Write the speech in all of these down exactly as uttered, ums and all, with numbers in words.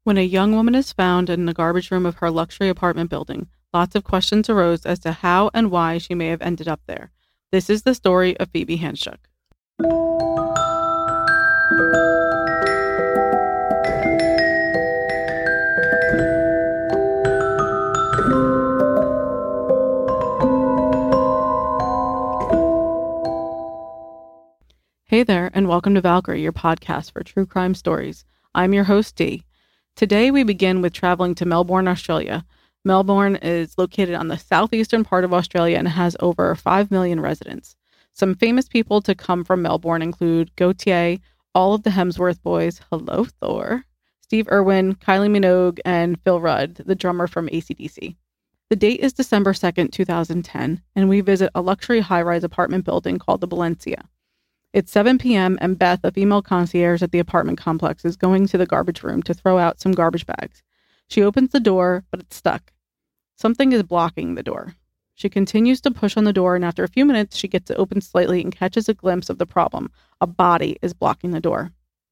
When a young woman is found in the garbage room of her luxury apartment building, lots of questions arose as to how and why she may have ended up there. This is the story of Phoebe Handsjuk. Hey there, and welcome to Valkyrie, your podcast for true crime stories. I'm your host, Dee. Today we begin with traveling to Melbourne, Australia. Melbourne is located on the southeastern part of Australia and has over five million residents. Some famous people to come from Melbourne include Gautier, all of the Hemsworth boys, hello Thor, Steve Irwin, Kylie Minogue, and Phil Rudd, the drummer from A C D C. The date is December second, twenty ten, and we visit a luxury high-rise apartment building called the Balencia. It's seven p.m. and Beth, a female concierge at the apartment complex, is going to the garbage room to throw out some garbage bags. She opens the door, but it's stuck. Something is blocking the door. She continues to push on the door, and after a few minutes, she gets it open slightly and catches a glimpse of the problem. A body is blocking the door.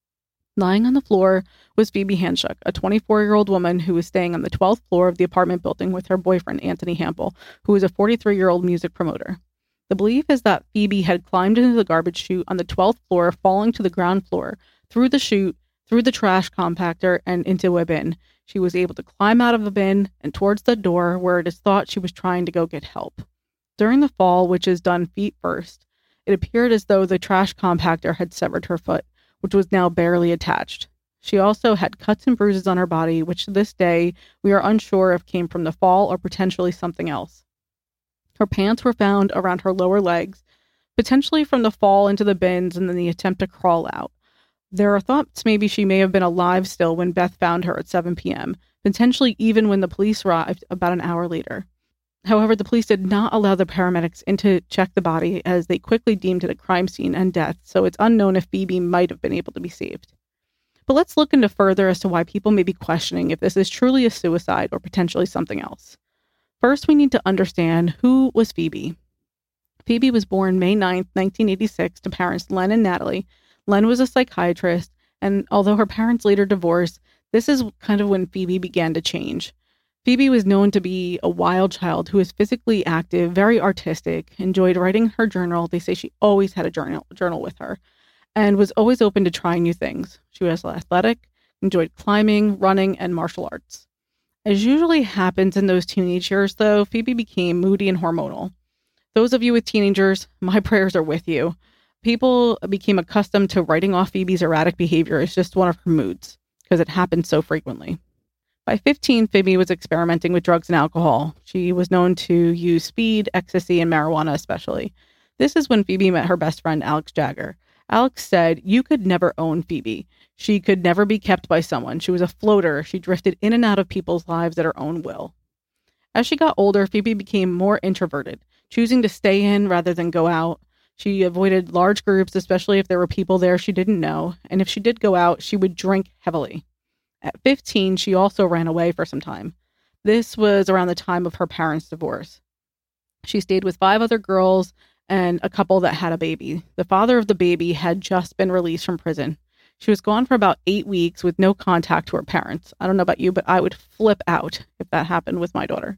Lying on the floor was Phoebe Handsjuk, a twenty-four-year-old woman who was staying on the twelfth floor of the apartment building with her boyfriend, Anthony Hampel, who is a forty-three-year-old music promoter. The belief is that Phoebe had climbed into the garbage chute on the twelfth floor, falling to the ground floor, through the chute, through the trash compactor, and into a bin. She was able to climb out of the bin and towards the door where it is thought she was trying to go get help. During the fall, which is done feet first, it appeared as though the trash compactor had severed her foot, which was now barely attached. She also had cuts and bruises on her body, which to this day we are unsure if came from the fall or potentially something else. Her pants were found around her lower legs, potentially from the fall into the bins and then the attempt to crawl out. There are thoughts maybe she may have been alive still when Beth found her at seven p.m., potentially even when the police arrived about an hour later. However, the police did not allow the paramedics in to check the body as they quickly deemed it a crime scene and death, so it's unknown if Phoebe might have been able to be saved. But let's look into further as to why people may be questioning if this is truly a suicide or potentially something else. First, we need to understand who was Phoebe. Phoebe was born May ninth, nineteen eighty-six to parents Len and Natalie. Len was a psychiatrist, and although her parents later divorced, this is kind of when Phoebe began to change. Phoebe was known to be a wild child who was physically active, very artistic, enjoyed writing her journal. They say she always had a journal, journal with her, and was always open to trying new things. She was athletic, enjoyed climbing, running, and martial arts. As usually happens in those teenage years, though, Phoebe became moody and hormonal. Those of you with teenagers, my prayers are with you. People became accustomed to writing off Phoebe's erratic behavior as just one of her moods, because it happened so frequently. By fifteen, Phoebe was experimenting with drugs and alcohol. She was known to use speed, ecstasy, and marijuana especially. This is when Phoebe met her best friend, Alex Jagger. Alex said, "You could never own Phoebe. She could never be kept by someone. She was a floater. She drifted in and out of people's lives at her own will." As she got older, Phoebe became more introverted, choosing to stay in rather than go out. She avoided large groups, especially if there were people there she didn't know. And if she did go out, she would drink heavily. At fifteen, she also ran away for some time. This was around the time of her parents' divorce. She stayed with five other girls and a couple that had a baby. The father of the baby had just been released from prison. She was gone for about eight weeks with no contact to her parents. I don't know about you, but I would flip out if that happened with my daughter.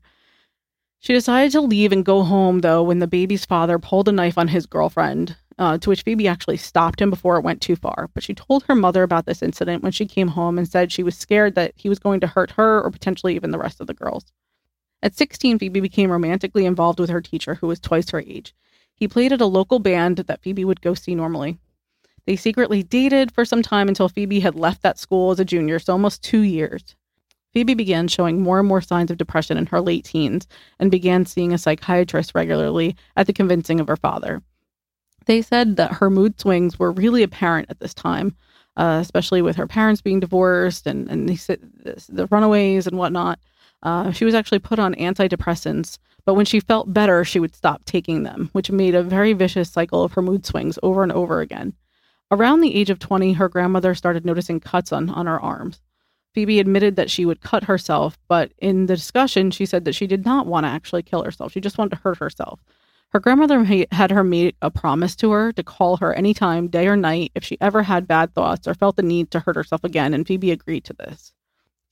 She decided to leave and go home, though, when the baby's father pulled a knife on his girlfriend, uh, to which Phoebe actually stopped him before it went too far. But she told her mother about this incident when she came home and said she was scared that he was going to hurt her or potentially even the rest of the girls. At sixteen, Phoebe became romantically involved with her teacher, who was twice her age. He played at a local band that Phoebe would go see normally. They secretly dated for some time until Phoebe had left that school as a junior, so almost two years. Phoebe began showing more and more signs of depression in her late teens and began seeing a psychiatrist regularly at the convincing of her father. They said that her mood swings were really apparent at this time, uh, especially with her parents being divorced and, and the, the runaways and whatnot. Uh, she was actually put on antidepressants, but when she felt better, she would stop taking them, which made a very vicious cycle of her mood swings over and over again. Around the age of twenty, her grandmother started noticing cuts on, on her arms. Phoebe admitted that she would cut herself, but in the discussion, she said that she did not want to actually kill herself. She just wanted to hurt herself. Her grandmother had her make a promise to her to call her anytime, day or night, if she ever had bad thoughts or felt the need to hurt herself again, and Phoebe agreed to this.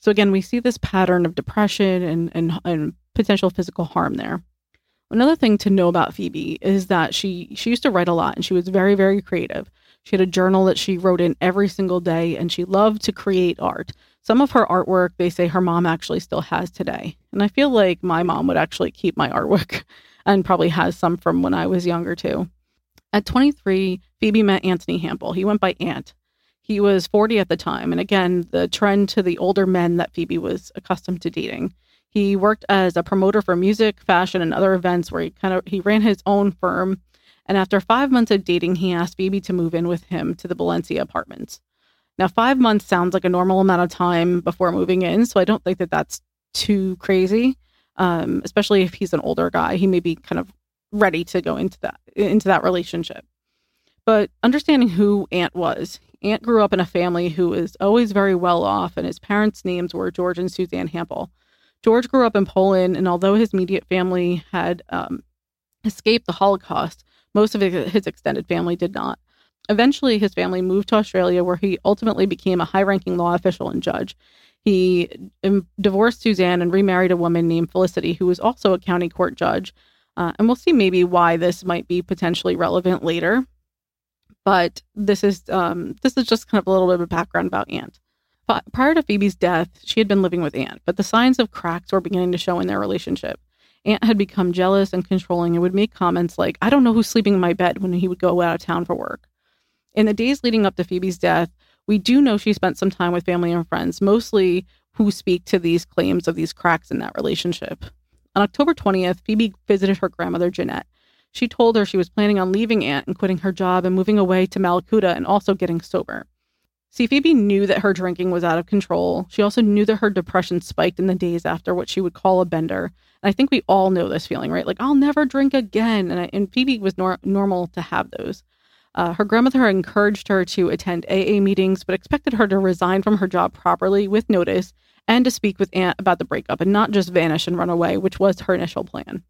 So again, we see this pattern of depression and, and, and potential physical harm there. Another thing to know about Phoebe is that she she used to write a lot, and she was very, very creative. She had a journal that she wrote in every single day, and she loved to create art. Some of her artwork, they say her mom actually still has today. And I feel like my mom would actually keep my artwork and probably has some from when I was younger too. At twenty-three, Phoebe met Anthony Hampel. He went by Ant. He was forty at the time. And again, the trend to the older men that Phoebe was accustomed to dating. He worked as a promoter for music, fashion, and other events where he kind of, he ran his own firm. And after five months of dating, he asked Phoebe to move in with him to the Valencia apartments. Now, five months sounds like a normal amount of time before moving in. So I don't think that that's too crazy, um, especially if he's an older guy. He may be kind of ready to go into that, into that relationship. But understanding who Ant was, Ant grew up in a family who was always very well off, and his parents' names were George and Suzanne Hampel. George grew up in Poland, and although his immediate family had um, escaped the Holocaust, most of his extended family did not. Eventually, his family moved to Australia, where he ultimately became a high-ranking law official and judge. He um, divorced Suzanne and remarried a woman named Felicity, who was also a county court judge. Uh, and we'll see maybe why this might be potentially relevant later. But this is um, this is just kind of a little bit of a background about Ant. But prior to Phoebe's death, she had been living with Ant, but the signs of cracks were beginning to show in their relationship. Ant had become jealous and controlling and would make comments like, "I don't know who's sleeping in my bed," when he would go out of town for work. In the days leading up to Phoebe's death, we do know she spent some time with family and friends, mostly who speak to these claims of these cracks in that relationship. On October twentieth, Phoebe visited her grandmother, Jeanette. She told her she was planning on leaving Ant and quitting her job and moving away to Malakuta and also getting sober. See, Phoebe knew that her drinking was out of control. She also knew that her depression spiked in the days after what she would call a bender. And I think we all know this feeling, right? Like, I'll never drink again. And, I, and Phoebe was nor- normal to have those. Uh, her grandmother encouraged her to attend A A meetings, but expected her to resign from her job properly with notice and to speak with Ant about the breakup and not just vanish and run away, which was her initial plan.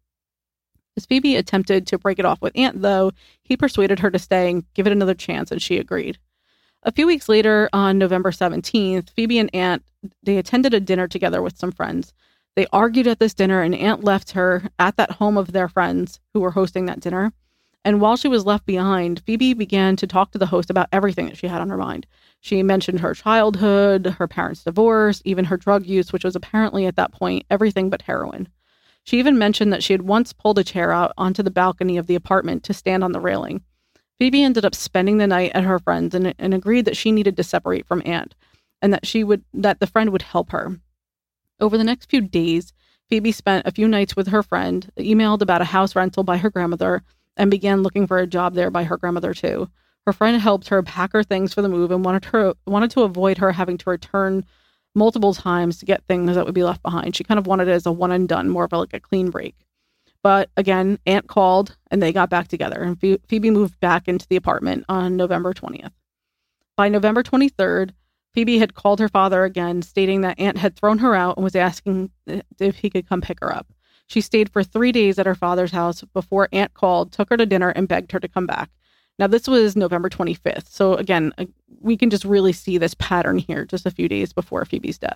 As Phoebe attempted to break it off with Ant, though, he persuaded her to stay and give it another chance, and she agreed. A few weeks later, on November seventeenth, Phoebe and Ant, they attended a dinner together with some friends. They argued at this dinner, and Ant left her at that home of their friends who were hosting that dinner. And while she was left behind, Phoebe began to talk to the host about everything that she had on her mind. She mentioned her childhood, her parents' divorce, even her drug use, which was apparently at that point everything but heroin. She even mentioned that she had once pulled a chair out onto the balcony of the apartment to stand on the railing. Phoebe ended up spending the night at her friend's and, and agreed that she needed to separate from Ant and that she would that the friend would help her. Over the next few days, Phoebe spent a few nights with her friend, emailed about a house rental by her grandmother, and began looking for a job there by her grandmother too. Her friend helped her pack her things for the move and wanted her wanted to avoid her having to return multiple times to get things that would be left behind. She kind of wanted it as a one and done, more of a, like a clean break. But again, Ant called and they got back together, and Phoebe moved back into the apartment on November twentieth. By November twenty-third, Phoebe had called her father again, stating that Ant had thrown her out and was asking if he could come pick her up. She stayed for three days at her father's house before Ant called, took her to dinner, and begged her to come back. Now, this was November twenty-fifth. So again, we can just really see this pattern here just a few days before Phoebe's death.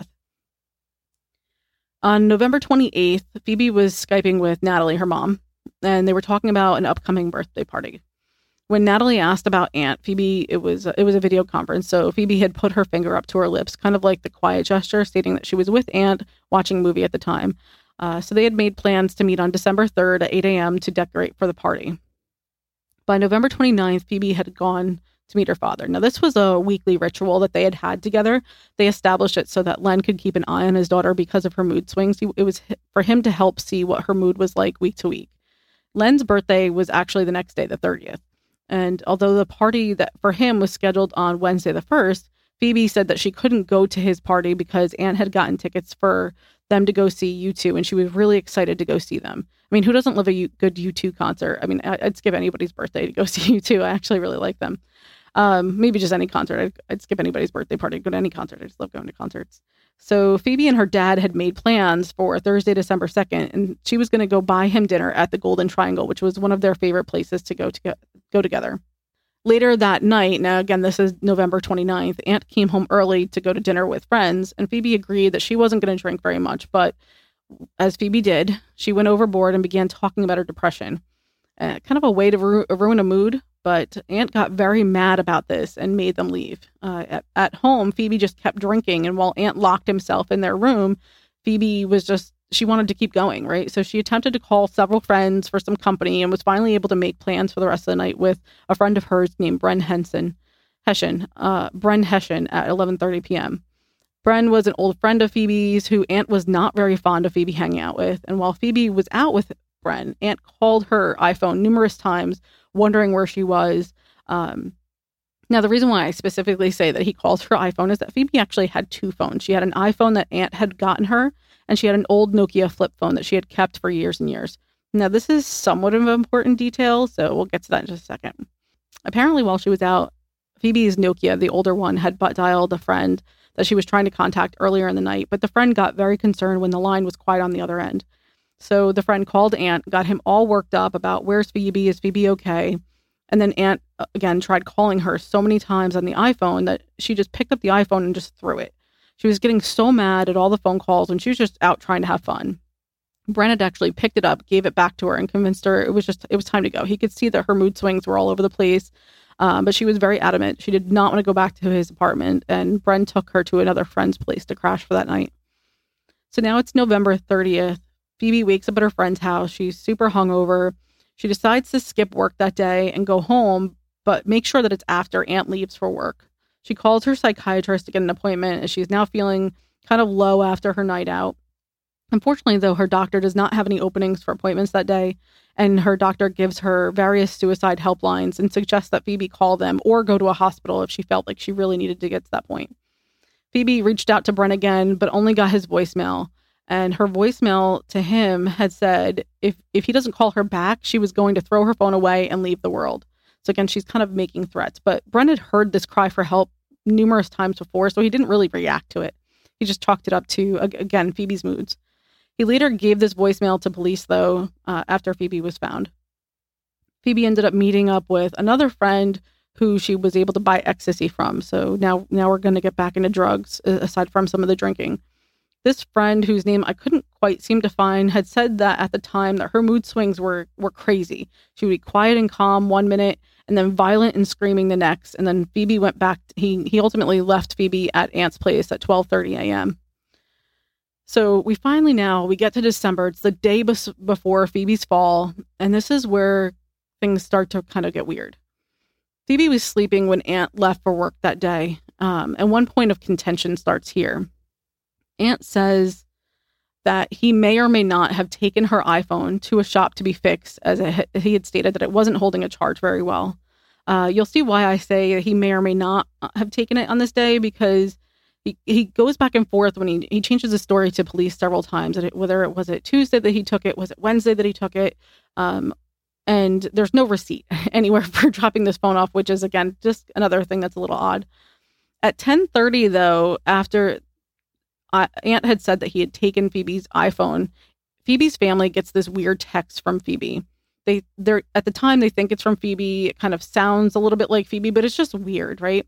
On November twenty-eighth, Phoebe was Skyping with Natalie, her mom, and they were talking about an upcoming birthday party. When Natalie asked about Ant, Phoebe, it was it was a video conference, so Phoebe had put her finger up to her lips, kind of like the quiet gesture, stating that she was with Ant watching a movie at the time. Uh, so they had made plans to meet on December third at eight a.m. to decorate for the party. By November twenty-ninth, Phoebe had gone to meet her father. Now, this was a weekly ritual that they had had together. They established it so that Len could keep an eye on his daughter because of her mood swings. It was for him to help see what her mood was like week to week. Len's birthday was actually the next day, the thirtieth. And although the party that for him was scheduled on Wednesday the first, Phoebe said that she couldn't go to his party because Ant had gotten tickets for them to go see U two, and she was really excited to go see them. I mean, who doesn't love a U- good U two concert? I mean, I'd skip anybody's birthday to go see U two. I actually really like them. Um, maybe just any concert. I'd, I'd skip anybody's birthday party, go to any concert. I just love going to concerts. So Phoebe and her dad had made plans for Thursday, December second, and she was going to go buy him dinner at the Golden Triangle, which was one of their favorite places to go to go, go together. Later that night, now again, this is November twenty-ninth, Aunt came home early to go to dinner with friends, and Phoebe agreed that she wasn't going to drink very much, but as Phoebe did, she went overboard and began talking about her depression. Uh, kind of a way to ru- ruin a mood, but Aunt got very mad about this and made them leave. Uh, at, at home, Phoebe just kept drinking, and while Aunt locked himself in their room, Phoebe was just, she wanted to keep going, right? So she attempted to call several friends for some company and was finally able to make plans for the rest of the night with a friend of hers named Bren Henson, Hession, uh, Bren Hession at eleven thirty p.m. Bren was an old friend of Phoebe's who Aunt was not very fond of Phoebe hanging out with. And while Phoebe was out with Bren, Aunt called her iPhone numerous times, wondering where she was. Um, now, the reason why I specifically say that he called her iPhone is that Phoebe actually had two phones. She had an iPhone that Aunt had gotten her, and she had an old Nokia flip phone that she had kept for years and years. Now, this is somewhat of an important detail, so we'll get to that in just a second. Apparently, while she was out, Phoebe's Nokia, the older one, had butt dialed a friend that she was trying to contact earlier in the night, but the friend got very concerned when the line was quiet on the other end. So the friend called Aunt, got him all worked up about where's Phoebe, is Phoebe okay? And then Aunt, again, tried calling her so many times on the iPhone that she just picked up the iPhone and just threw it. She was getting so mad at all the phone calls and she was just out trying to have fun. Bren had actually picked it up, gave it back to her, and convinced her it was just, it was time to go. He could see that her mood swings were all over the place. Um, but she was very adamant. She did not want to go back to his apartment, and Bren took her to another friend's place to crash for that night. So now it's November thirtieth. Phoebe wakes up at her friend's house. She's super hungover. She decides to skip work that day and go home, but make sure that it's after Aunt leaves for work. She calls her psychiatrist to get an appointment, as she's now feeling kind of low after her night out. Unfortunately, though, her doctor does not have any openings for appointments that day, and her doctor gives her various suicide helplines and suggests that Phoebe call them or go to a hospital if she felt like she really needed to get to that point. Phoebe reached out to Bren again, but only got his voicemail. And her voicemail to him had said if if he doesn't call her back, she was going to throw her phone away and leave the world. So again, she's kind of making threats. But Bren had heard this cry for help numerous times before, so he didn't really react to it. He just chalked it up to, again, Phoebe's moods. He later gave this voicemail to police, though, uh, after Phoebe was found. Phoebe ended up meeting up with another friend who she was able to buy ecstasy from. So now, now we're going to get back into drugs, aside from some of the drinking. This friend, whose name I couldn't quite seem to find, had said that at the time that her mood swings were were crazy. She would be quiet and calm one minute, and then violent and screaming the next. And then Phoebe went back. He he ultimately left Phoebe at Aunt's place at twelve thirty a.m. So we finally now, we get to December. It's the day bes- before Phoebe's fall, and this is where things start to kind of get weird. Phoebe was sleeping when Aunt left for work that day, um, and one point of contention starts here. Aunt says that he may or may not have taken her iPhone to a shop to be fixed, as it, he had stated that it wasn't holding a charge very well. Uh, you'll see why I say he may or may not have taken it on this day, because he, he goes back and forth when he, he changes the story to police several times, and it, whether it was it Tuesday that he took it, was it Wednesday that he took it, um, and there's no receipt anywhere for dropping this phone off, which is, again, just another thing that's a little odd. At ten thirty, though, after Uh, Aunt had said that he had taken Phoebe's iPhone, Phoebe's family gets this weird text from Phoebe. They, they're at the time they think it's from Phoebe. It kind of sounds a little bit like Phoebe, but it's just weird, right?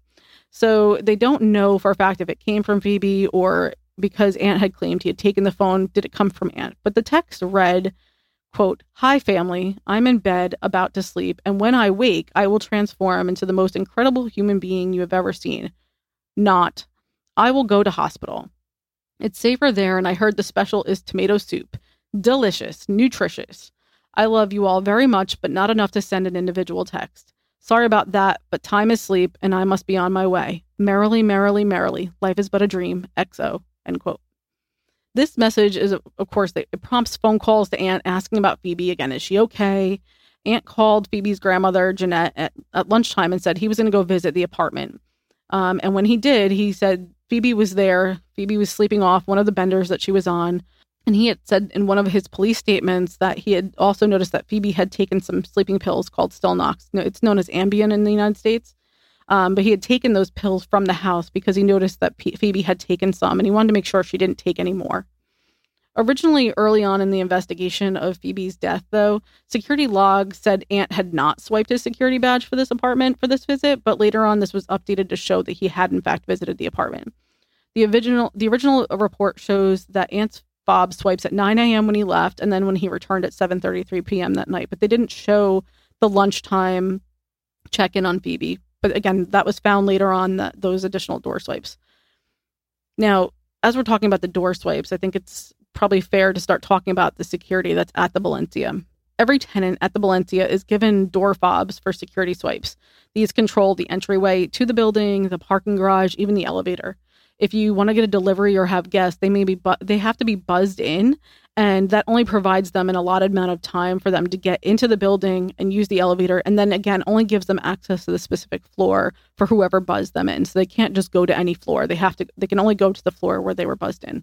So they don't know for a fact if it came from Phoebe or because Aunt had claimed he had taken the phone, did it come from Aunt? But the text read, quote, "Hi family, I'm in bed about to sleep, and when I wake, I will transform into the most incredible human being you have ever seen. Not, I will go to hospital. It's safer there, and I heard the special is tomato soup. Delicious, nutritious. I love you all very much, but not enough to send an individual text. Sorry about that, but time is sleep, and I must be on my way. Merrily, merrily, merrily. Life is but a dream. X O." End quote. This message is, of course, it prompts phone calls to Aunt asking about Phoebe. Again, is she okay? Aunt called Phoebe's grandmother, Jeanette, at, at lunchtime and said he was going to go visit the apartment. Um, and when he did, he said Phoebe was there. Phoebe was sleeping off one of the benders that she was on. And he had said in one of his police statements that he had also noticed that Phoebe had taken some sleeping pills called Stelnox. It's known as Ambien in the United States. Um, but he had taken those pills from the house because he noticed that P- Phoebe had taken some, and he wanted to make sure she didn't take any more. Originally, early on in the investigation of Phoebe's death, though, security logs said Ant had not swiped his security badge for this apartment for this visit, but later on this was updated to show that he had in fact visited the apartment. The original the original report shows that Ant's fob swipes at nine a.m. when he left, and then when he returned at seven thirty-three p.m. that night, but they didn't show the lunchtime check-in on Phoebe. But again, that was found later on, that those additional door swipes. Now, as we're talking about the door swipes, I think it's probably fair to start talking about the security that's at the Valencia. Every tenant at the Valencia is given door fobs for security swipes. These control the entryway to the building, the parking garage, even the elevator. If you want to get a delivery or have guests, they may be bu- they have to be buzzed in, and that only provides them an allotted amount of time for them to get into the building and use the elevator, and then again only gives them access to the specific floor for whoever buzzed them in. So they can't just go to any floor. They have to they can only go to the floor where they were buzzed in.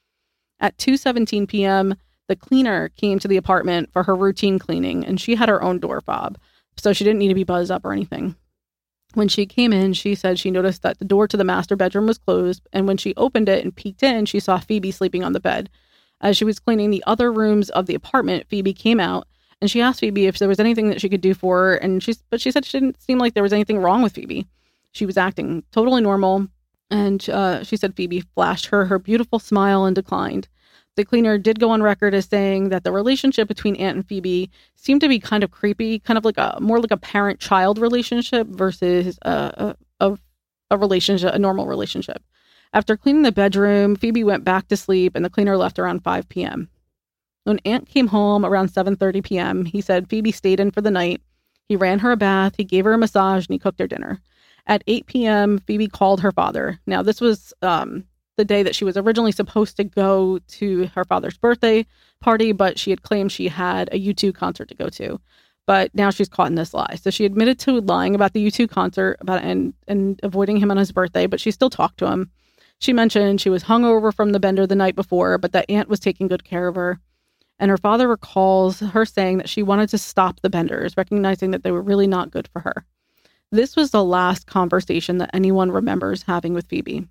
At two seventeen p.m., the cleaner came to the apartment for her routine cleaning, and she had her own door fob, so she didn't need to be buzzed up or anything. When she came in, she said she noticed that the door to the master bedroom was closed, and when she opened it and peeked in, she saw Phoebe sleeping on the bed. As she was cleaning the other rooms of the apartment, Phoebe came out, and she asked Phoebe if there was anything that she could do for her, and she, but she said she didn't seem like there was anything wrong with Phoebe. She was acting totally normal, and uh, she said Phoebe flashed her her beautiful smile and declined. The cleaner did go on record as saying that the relationship between Ant and Phoebe seemed to be kind of creepy, kind of like a more like a parent-child relationship versus a, a, a relationship, a normal relationship. After cleaning the bedroom, Phoebe went back to sleep, and the cleaner left around five p.m. When Ant came home around seven thirty p.m., he said Phoebe stayed in for the night. He ran her a bath, he gave her a massage, and he cooked her dinner. At eight p.m., Phoebe called her father. Now, this was um, the day that she was originally supposed to go to her father's birthday party, but she had claimed she had a U two concert to go to. But now she's caught in this lie. So she admitted to lying about the U two concert about and, and avoiding him on his birthday, but she still talked to him. She mentioned she was hungover from the bender the night before, but that Ant was taking good care of her. And her father recalls her saying that she wanted to stop the benders, recognizing that they were really not good for her. This was the last conversation that anyone remembers having with Phoebe.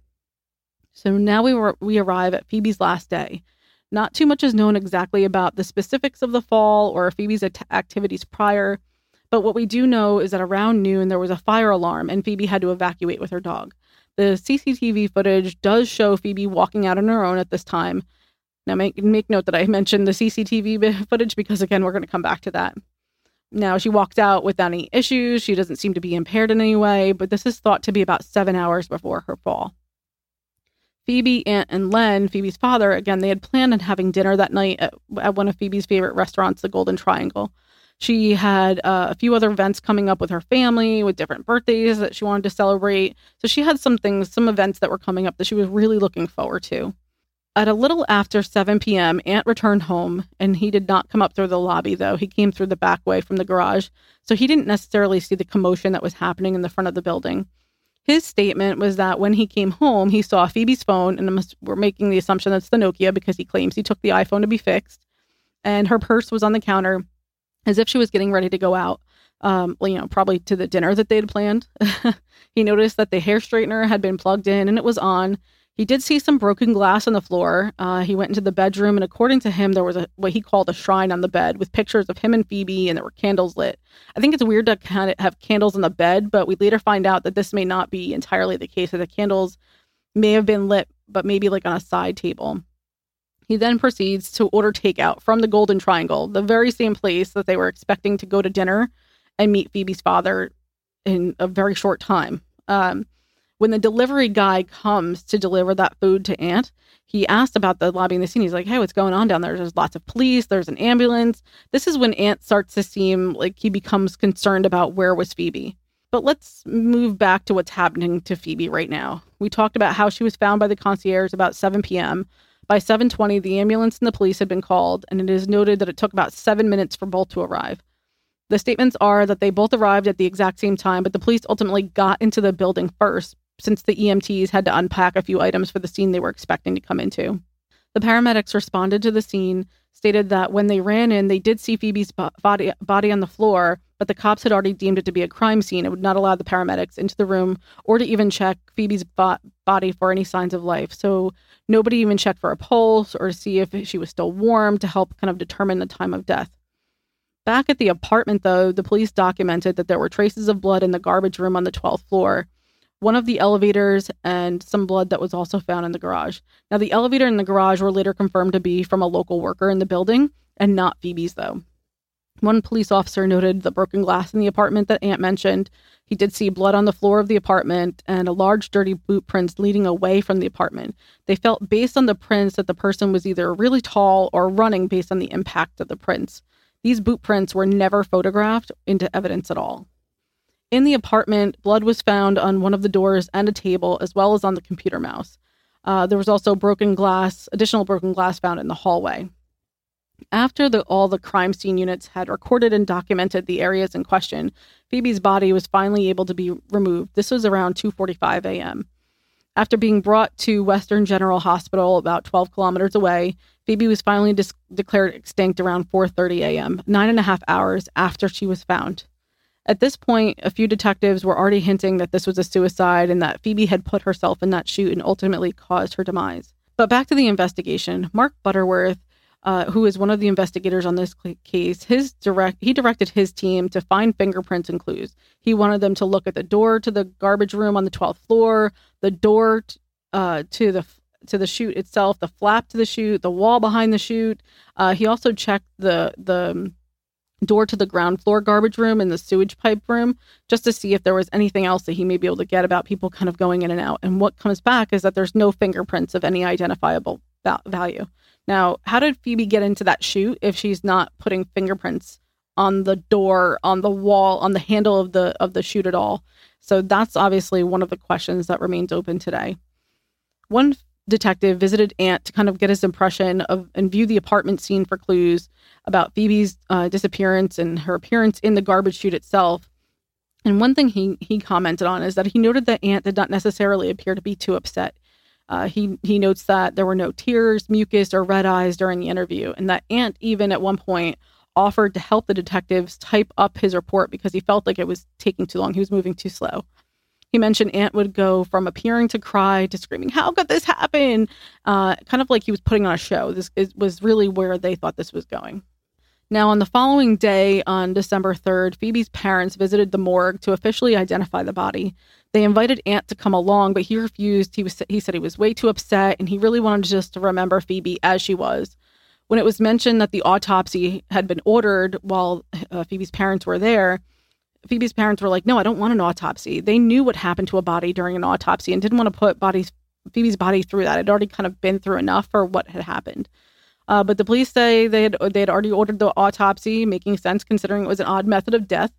So now we were, we arrive at Phoebe's last day. Not too much is known exactly about the specifics of the fall or Phoebe's at- activities prior, but what we do know is that around noon there was a fire alarm and Phoebe had to evacuate with her dog. The C C T V footage does show Phoebe walking out on her own at this time. Now make, make note that I mentioned the C C T V footage because again, we're going to come back to that. Now she walked out without any issues. She doesn't seem to be impaired in any way, but this is thought to be about seven hours before her fall. Phoebe, Ant, and Len, Phoebe's father, again, they had planned on having dinner that night at, at one of Phoebe's favorite restaurants, the Golden Triangle. She had uh, a few other events coming up with her family, with different birthdays that she wanted to celebrate. So she had some things, some events that were coming up that she was really looking forward to. At a little after seven p.m., Ant returned home, and he did not come up through the lobby, though. He came through the back way from the garage, so he didn't necessarily see the commotion that was happening in the front of the building. His statement was that when he came home, he saw Phoebe's phone, and we're making the assumption that's the Nokia because he claims he took the iPhone to be fixed, and her purse was on the counter as if she was getting ready to go out, um, well, you know, probably to the dinner that they had planned. He noticed that the hair straightener had been plugged in and it was on. He did see some broken glass on the floor. Uh, he went into the bedroom, and according to him, there was a what he called a shrine on the bed with pictures of him and Phoebe, and there were candles lit. I think it's weird to kind of have candles on the bed, but we later find out that this may not be entirely the case, that the candles may have been lit, but maybe like on a side table. He then proceeds to order takeout from the Golden Triangle, the very same place that they were expecting to go to dinner and meet Phoebe's father in a very short time. Um, when the delivery guy comes to deliver that food to Ant, he asked about the lobby and the scene. He's like, hey, what's going on down there? There's lots of police. There's an ambulance. This is when Ant starts to seem like he becomes concerned about where was Phoebe. But let's move back to what's happening to Phoebe right now. We talked about how she was found by the concierge about seven p.m. By seven twenty, the ambulance and the police had been called, and it is noted that it took about seven minutes for both to arrive. The statements are that they both arrived at the exact same time, but the police ultimately got into the building first, since the E M Ts had to unpack a few items for the scene they were expecting to come into. The paramedics responded to the scene, stated that when they ran in, they did see Phoebe's body, body on the floor, but the cops had already deemed it to be a crime scene and would not allow the paramedics into the room or to even check Phoebe's bo- body for any signs of life. So nobody even checked for a pulse or to see if she was still warm to help kind of determine the time of death. Back at the apartment, though, the police documented that there were traces of blood in the garbage room on the twelfth floor, one of the elevators, and some blood that was also found in the garage. Now, the elevator and the garage were later confirmed to be from a local worker in the building and not Phoebe's, though. One police officer noted the broken glass in the apartment that Aunt mentioned. He did see blood on the floor of the apartment and a large dirty boot prints leading away from the apartment. They felt based on the prints that the person was either really tall or running based on the impact of the prints. These boot prints were never photographed into evidence at all. In the apartment, blood was found on one of the doors and a table, as well as on the computer mouse. Uh, there was also broken glass, additional broken glass found in the hallway. After the, all the crime scene units had recorded and documented the areas in question, Phoebe's body was finally able to be removed. This was around two forty-five a.m. After being brought to Western General Hospital, about twelve kilometers away, Phoebe was finally dis- declared extinct around four thirty a.m., nine and a half hours after she was found. At this point, a few detectives were already hinting that this was a suicide and that Phoebe had put herself in that chute and ultimately caused her demise. But back to the investigation, Mark Butterworth, uh, who is one of the investigators on this case, his direct he directed his team to find fingerprints and clues. He wanted them to look at the door to the garbage room on the twelfth floor, the door t- uh, to the to the chute itself, the flap to the chute, the wall behind the chute. Uh, he also checked the the door to the ground floor garbage room and the sewage pipe room just to see if there was anything else that he may be able to get about people kind of going in and out. And what comes back is that there's no fingerprints of any identifiable val- value. Now, how did Phoebe get into that chute if she's not putting fingerprints on the door, on the wall, on the handle of the of the chute at all? So that's obviously one of the questions that remains open today. One detective visited Aunt to kind of get his impression of and view the apartment scene for clues about Phoebe's uh, disappearance and her appearance in the garbage chute itself. And one thing he he commented on is that he noted that Aunt did not necessarily appear to be too upset. Uh, he he notes that there were no tears, mucus, or red eyes during the interview, and that Aunt even at one point offered to help the detectives type up his report because he felt like it was taking too long. He was moving too slow. He mentioned Aunt would go from appearing to cry to screaming, "How could this happen?" Uh, kind of like he was putting on a show. This is, was really where they thought this was going. Now, on the following day, on December third, Phoebe's parents visited the morgue to officially identify the body. They invited Aunt to come along, but he refused. He was he said he was way too upset, and he really wanted just to remember Phoebe as she was. When it was mentioned that the autopsy had been ordered while uh, Phoebe's parents were there, Phoebe's parents were like, "No, I don't want an autopsy." They knew what happened to a body during an autopsy and didn't want to put bodies, Phoebe's body through that. It had already kind of been through enough for what had happened. Uh, but the police say they had they had already ordered the autopsy, making sense considering it was an odd method of death.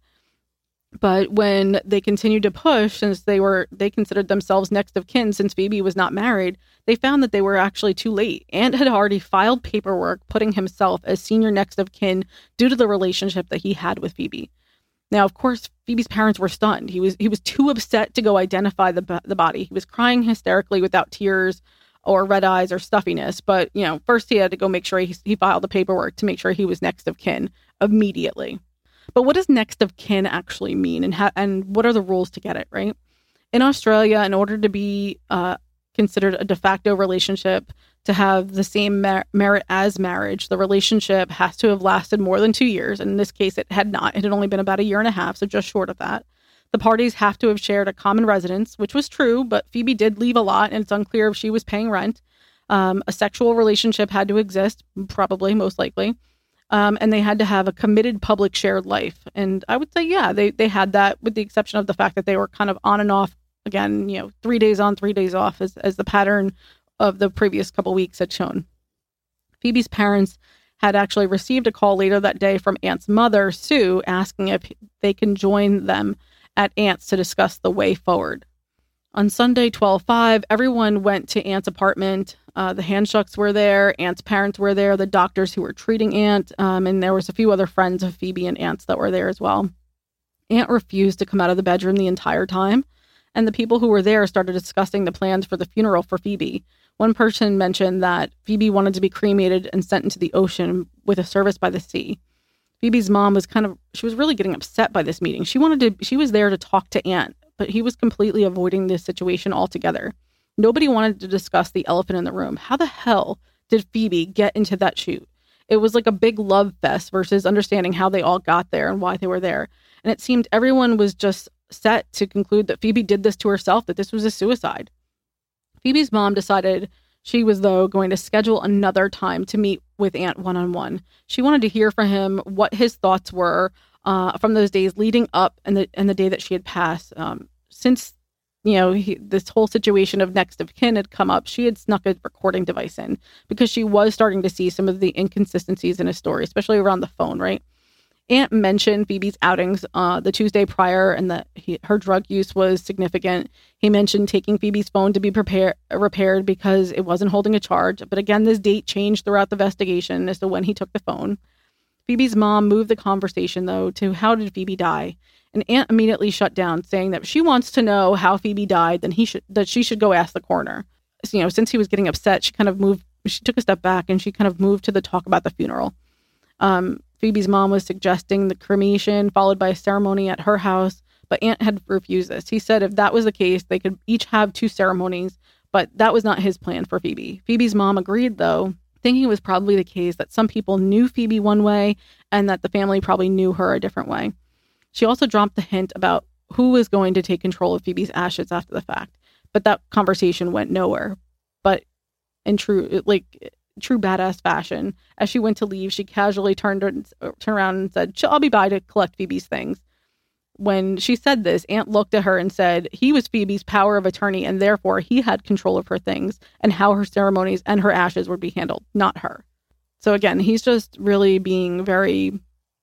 But when they continued to push, since they were they considered themselves next of kin since Phoebe was not married, they found that they were actually too late. Aunt had already filed paperwork putting himself as senior next of kin due to the relationship that he had with Phoebe. Now, of course, Phoebe's parents were stunned. He was he was too upset to go identify the the body. He was crying hysterically without tears or red eyes or stuffiness. But, you know, first he had to go make sure he, he filed the paperwork to make sure he was next of kin immediately. But what does next of kin actually mean, and how, and what are the rules to get it, right? In Australia, in order to be uh, considered a de facto relationship, to have the same mer- merit as marriage, the relationship has to have lasted more than two years. And in this case, it had not. It had only been about a year and a half, so just short of that. The parties have to have shared a common residence, which was true, but Phoebe did leave a lot, and it's unclear if she was paying rent. Um, a sexual relationship had to exist, probably, most likely. Um, and they had to have a committed public shared life. And I would say, yeah, they, they had that, with the exception of the fact that they were kind of on and off, again, you know, three days on, three days off, as, as the pattern of the previous couple weeks had shown. Phoebe's parents had actually received a call later that day from Aunt's mother, Sue, asking if they can join them at Aunt's to discuss the way forward. On Sunday, twelve five, everyone went to Aunt's apartment. Uh, the Handschucks were there. Aunt's parents were there. The doctors who were treating Aunt. Um, and there was a few other friends of Phoebe and Aunt's that were there as well. Aunt refused to come out of the bedroom the entire time. And the people who were there started discussing the plans for the funeral for Phoebe. One person mentioned that Phoebe wanted to be cremated and sent into the ocean with a service by the sea. Phoebe's mom was kind of, she was really getting upset by this meeting. She wanted to, she was there to talk to Ant, but he was completely avoiding this situation altogether. Nobody wanted to discuss the elephant in the room. How the hell did Phoebe get into that shoot? It was like a big love fest versus understanding how they all got there and why they were there. And it seemed everyone was just set to conclude that Phoebe did this to herself, that this was a suicide. Phoebe's mom decided she was, though, going to schedule another time to meet with Ant one-on-one. She wanted to hear from him what his thoughts were uh, from those days leading up and the and the day that she had passed. Um, since, you know, he, this whole situation of next of kin had come up, she had snuck a recording device in because she was starting to see some of the inconsistencies in his story, especially around the phone, right? Ant mentioned Phoebe's outings uh, the Tuesday prior and that he, her drug use was significant. He mentioned taking Phoebe's phone to be prepare, repaired because it wasn't holding a charge. But again, this date changed throughout the investigation as to when he took the phone. Phoebe's mom moved the conversation, though, to how did Phoebe die? And Ant immediately shut down, saying that if she wants to know how Phoebe died, then he should that she should go ask the coroner. So, you know, since he was getting upset, she kind of moved, she took a step back and she kind of moved to the talk about the funeral. Um, Phoebe's mom was suggesting the cremation followed by a ceremony at her house, but Ant had refused this. He said if that was the case, they could each have two ceremonies, but that was not his plan for Phoebe. Phoebe's mom agreed, though, thinking it was probably the case that some people knew Phoebe one way and that the family probably knew her a different way. She also dropped the hint about who was going to take control of Phoebe's ashes after the fact, but that conversation went nowhere. But in true, like... true badass fashion, as she went to leave, she casually turned, turned around and said, I'll be by to collect Phoebe's things. When she said this, Ant looked at her and said he was Phoebe's power of attorney and therefore he had control of her things and how her ceremonies and her ashes would be handled, not her. So again, he's just really being very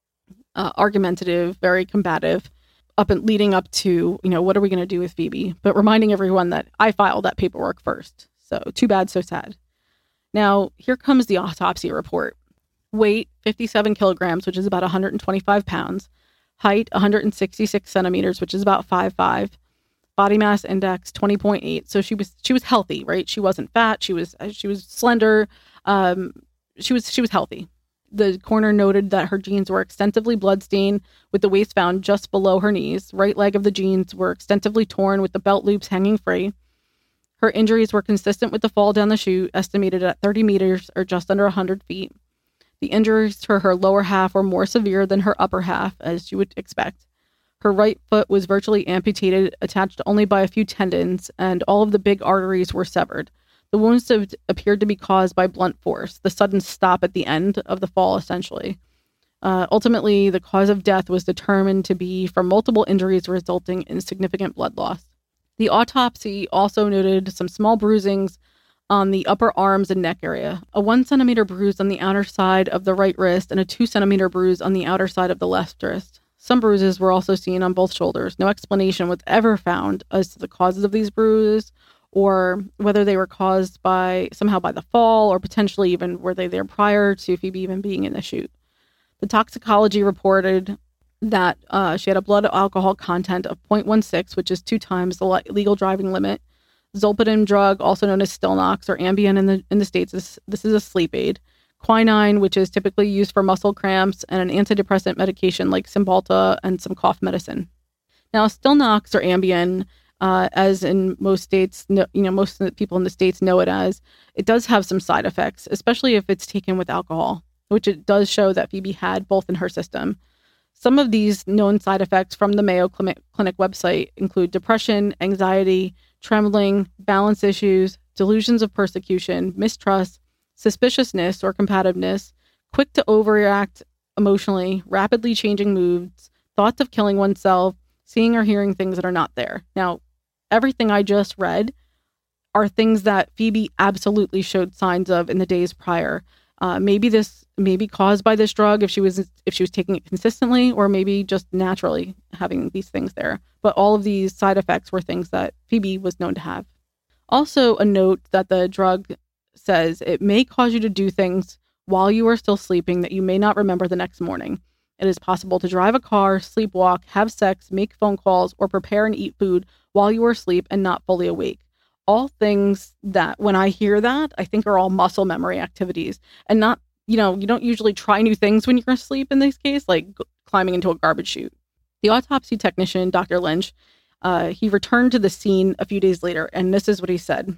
uh, argumentative, very combative, up and leading up to, you know, what are we going to do with Phoebe? But reminding everyone that I filed that paperwork first. So too bad, so sad. Now, here comes the autopsy report. Weight, fifty-seven kilograms, which is about one hundred twenty-five pounds. Height, one hundred sixty-six centimeters, which is about five foot five. Body mass index, twenty point eight. So she was she was healthy, right? She wasn't fat. She was she was slender. Um, she was she was healthy. The coroner noted that her jeans were extensively bloodstained, with the waist found just below her knees. Right leg of the jeans were extensively torn, with the belt loops hanging free. Her injuries were consistent with the fall down the chute, estimated at thirty meters or just under one hundred feet. The injuries to her lower half were more severe than her upper half, as you would expect. Her right foot was virtually amputated, attached only by a few tendons, and all of the big arteries were severed. The wounds appeared to be caused by blunt force, the sudden stop at the end of the fall, essentially. Uh, ultimately, the cause of death was determined to be from multiple injuries resulting in significant blood loss. The autopsy also noted some small bruisings on the upper arms and neck area, a one centimeter bruise on the outer side of the right wrist and a two centimeter bruise on the outer side of the left wrist. Some bruises were also seen on both shoulders. No explanation was ever found as to the causes of these bruises or whether they were caused by somehow by the fall or potentially even were they there prior to Phoebe even being in the chute. The toxicology reported that uh, she had a blood alcohol content of zero point one six, which is two times the le- legal driving limit. Zolpidem drug, also known as Stilnox or Ambien in the in the States, this, this is a sleep aid. Quinine, which is typically used for muscle cramps, and an antidepressant medication like Cymbalta and some cough medicine. Now, Stilnox or Ambien, uh, as in most states, no, you know, most of the people in the States know it as, it does have some side effects, especially if it's taken with alcohol, which it does show that Phoebe had both in her system. Some of these known side effects from the Mayo Clinic website include depression, anxiety, trembling, balance issues, delusions of persecution, mistrust, suspiciousness or combativeness, quick to overreact emotionally, rapidly changing moods, thoughts of killing oneself, seeing or hearing things that are not there. Now, everything I just read are things that Phoebe absolutely showed signs of in the days prior. Uh, maybe this may be caused by this drug if she was if she was taking it consistently, or maybe just naturally having these things there. But all of these side effects were things that Phoebe was known to have. Also, a note that the drug says it may cause you to do things while you are still sleeping that you may not remember the next morning. It is possible to drive a car, sleepwalk, have sex, make phone calls, or prepare and eat food while you are asleep and not fully awake. All things that when I hear that, I think are all muscle memory activities and not you know, you don't usually try new things when you're asleep in this case, like g- climbing into a garbage chute. The autopsy technician, Doctor Lynch, uh, he returned to the scene a few days later, and this is what he said.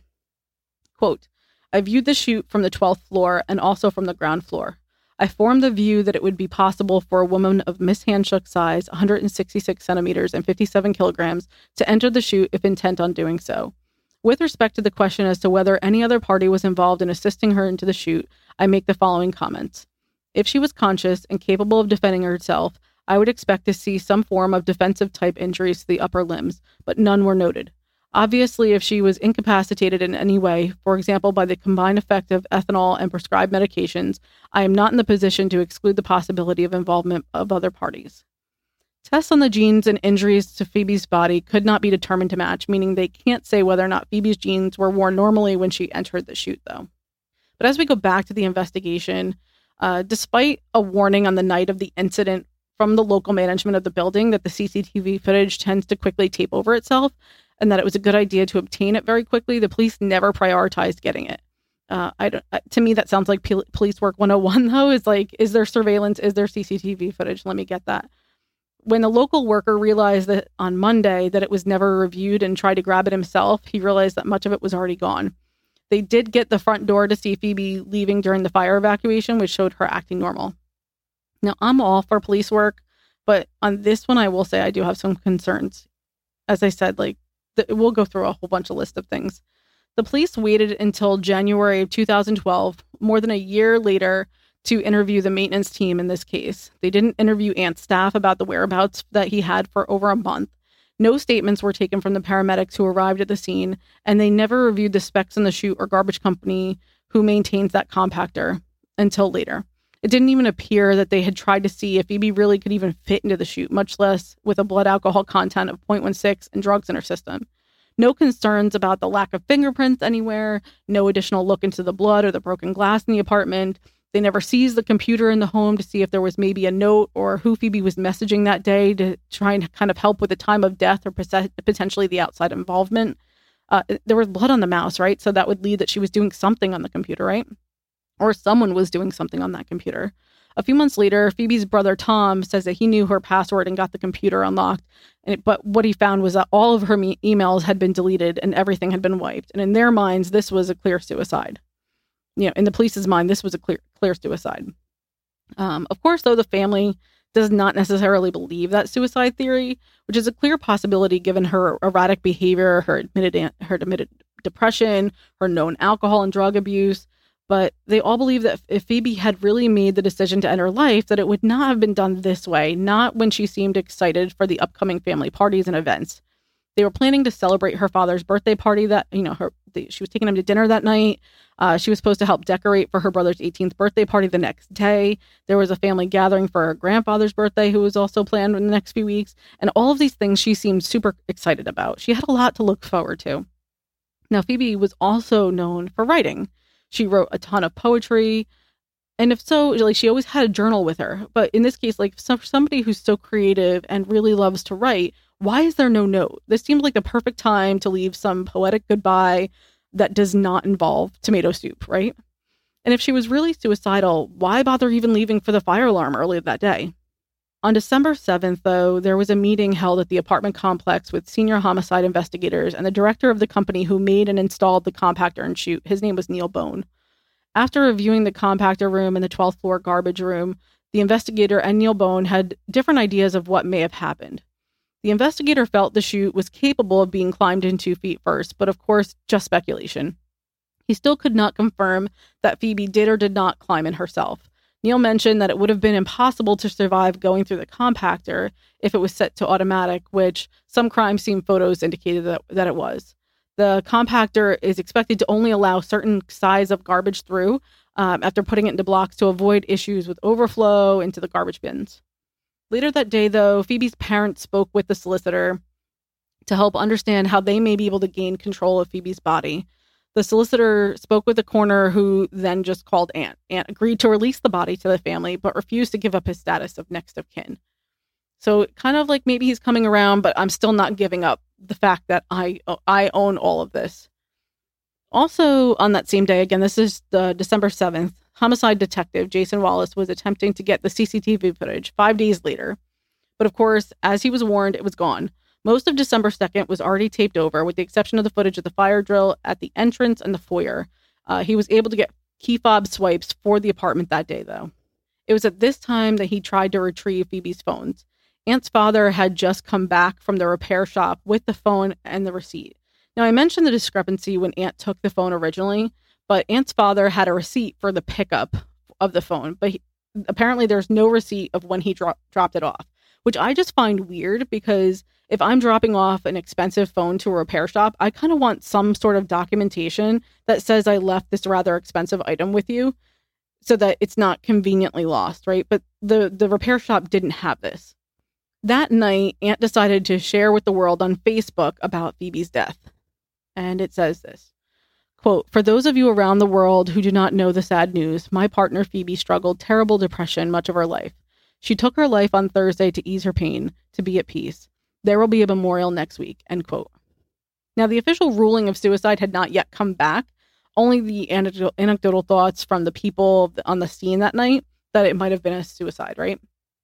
Quote, I viewed the chute from the twelfth floor and also from the ground floor. I formed the view that it would be possible for a woman of Miss Handshook's size, one hundred sixty-six centimeters and fifty-seven kilograms, to enter the chute if intent on doing so. With respect to the question as to whether any other party was involved in assisting her into the chute, I make the following comments. If she was conscious and capable of defending herself, I would expect to see some form of defensive type injuries to the upper limbs, but none were noted. Obviously, if she was incapacitated in any way, for example, by the combined effect of ethanol and prescribed medications, I am not in the position to exclude the possibility of involvement of other parties. Tests on the genes and injuries to Phoebe's body could not be determined to match, meaning they can't say whether or not Phoebe's genes were worn normally when she entered the chute, though. But as we go back to the investigation, uh, despite a warning on the night of the incident from the local management of the building that the C C T V footage tends to quickly tape over itself, and that it was a good idea to obtain it very quickly, the police never prioritized getting it. Uh, I don't, to me, that sounds like P- police work one oh one, though, is like, is there surveillance? Is there C C T V footage? Let me get that. When the local worker realized that on Monday that it was never reviewed and tried to grab it himself, he realized that much of it was already gone. They did get the front door to see Phoebe leaving during the fire evacuation, which showed her acting normal. Now, I'm all for police work, but on this one, I will say I do have some concerns. As I said, like, th- we'll go through a whole bunch of list of things. The police waited until January of two thousand twelve, more than a year later, to interview the maintenance team in this case. They didn't interview Ant's staff about the whereabouts that he had for over a month. No statements were taken from the paramedics who arrived at the scene, and they never reviewed the specs in the chute or garbage company who maintains that compactor until later. It didn't even appear that they had tried to see if Phoebe really could even fit into the chute, much less with a blood alcohol content of zero point one six and drugs in her system. No concerns about the lack of fingerprints anywhere, no additional look into the blood or the broken glass in the apartment. They never seized the computer in the home to see if there was maybe a note or who Phoebe was messaging that day to try and kind of help with the time of death or potentially the outside involvement. Uh, there was blood on the mouse, right? So that would lead that she was doing something on the computer, right? Or someone was doing something on that computer. A few months later, Phoebe's brother Tom says that he knew her password and got the computer unlocked. And it, but what he found was that all of her me- emails had been deleted and everything had been wiped. And in their minds, this was a clear suicide. You know, in the police's mind, this was a clear, clear suicide. Um, of course, though, the family does not necessarily believe that suicide theory, which is a clear possibility given her erratic behavior, her admitted her admitted depression, her known alcohol and drug abuse. But they all believe that if Phoebe had really made the decision to end her life, that it would not have been done this way, not when she seemed excited for the upcoming family parties and events. They were planning to celebrate her father's birthday party that, you know, her the, she was taking him to dinner that night. Uh, she was supposed to help decorate for her brother's eighteenth birthday party the next day. There was a family gathering for her grandfather's birthday, who was also planned in the next few weeks. And all of these things she seemed super excited about. She had a lot to look forward to. Now, Phoebe was also known for writing. She wrote a ton of poetry. And if so, like, she always had a journal with her. But in this case, like, for somebody who's so creative and really loves to write, why is there no note? This seems like the perfect time to leave some poetic goodbye that does not involve tomato soup, right? And if she was really suicidal, why bother even leaving for the fire alarm early that day? On December seventh, though, there was a meeting held at the apartment complex with senior homicide investigators and the director of the company who made and installed the compactor and chute. His name was Neil Bone. After reviewing the compactor room and the twelfth floor garbage room, the investigator and Neil Bone had different ideas of what may have happened. The investigator felt the chute was capable of being climbed into feet first, but of course, just speculation. He still could not confirm that Phoebe did or did not climb in herself. Neil mentioned that it would have been impossible to survive going through the compactor if it was set to automatic, which some crime scene photos indicated that, that it was. The compactor is expected to only allow certain size of garbage through um, after putting it into blocks to avoid issues with overflow into the garbage bins. Later that day, though, Phoebe's parents spoke with the solicitor to help understand how they may be able to gain control of Phoebe's body. The solicitor spoke with the coroner, who then just called Ant. Ant agreed to release the body to the family, but refused to give up his status of next of kin. So kind of like maybe he's coming around, but I'm still not giving up the fact that I I own all of this. Also on that same day, again, this is the December seventh, homicide detective Jason Wallace was attempting to get the C C T V footage five days later. But of course, as he was warned, it was gone. Most of December second was already taped over, with the exception of the footage of the fire drill at the entrance and the foyer. Uh, he was able to get key fob swipes for the apartment that day, though. It was at this time that he tried to retrieve Phoebe's phones. Ant's father had just come back from the repair shop with the phone and the receipt. Now, I mentioned the discrepancy when Ant took the phone originally, but Ant's father had a receipt for the pickup of the phone, but he, apparently there's no receipt of when he dro- dropped it off, which I just find weird because if I'm dropping off an expensive phone to a repair shop, I kind of want some sort of documentation that says I left this rather expensive item with you so that it's not conveniently lost, right? But the, the repair shop didn't have this. That night, Ant decided to share with the world on Facebook about Phoebe's death. And it says this, quote, "For those of you around the world who do not know the sad news, my partner Phoebe struggled terrible depression much of her life. She took her life on Thursday to ease her pain, to be at peace. There will be a memorial next week," end quote. Now, the official ruling of suicide had not yet come back, only the anecdotal, anecdotal thoughts from the people on the scene that night that it might have been a suicide, right?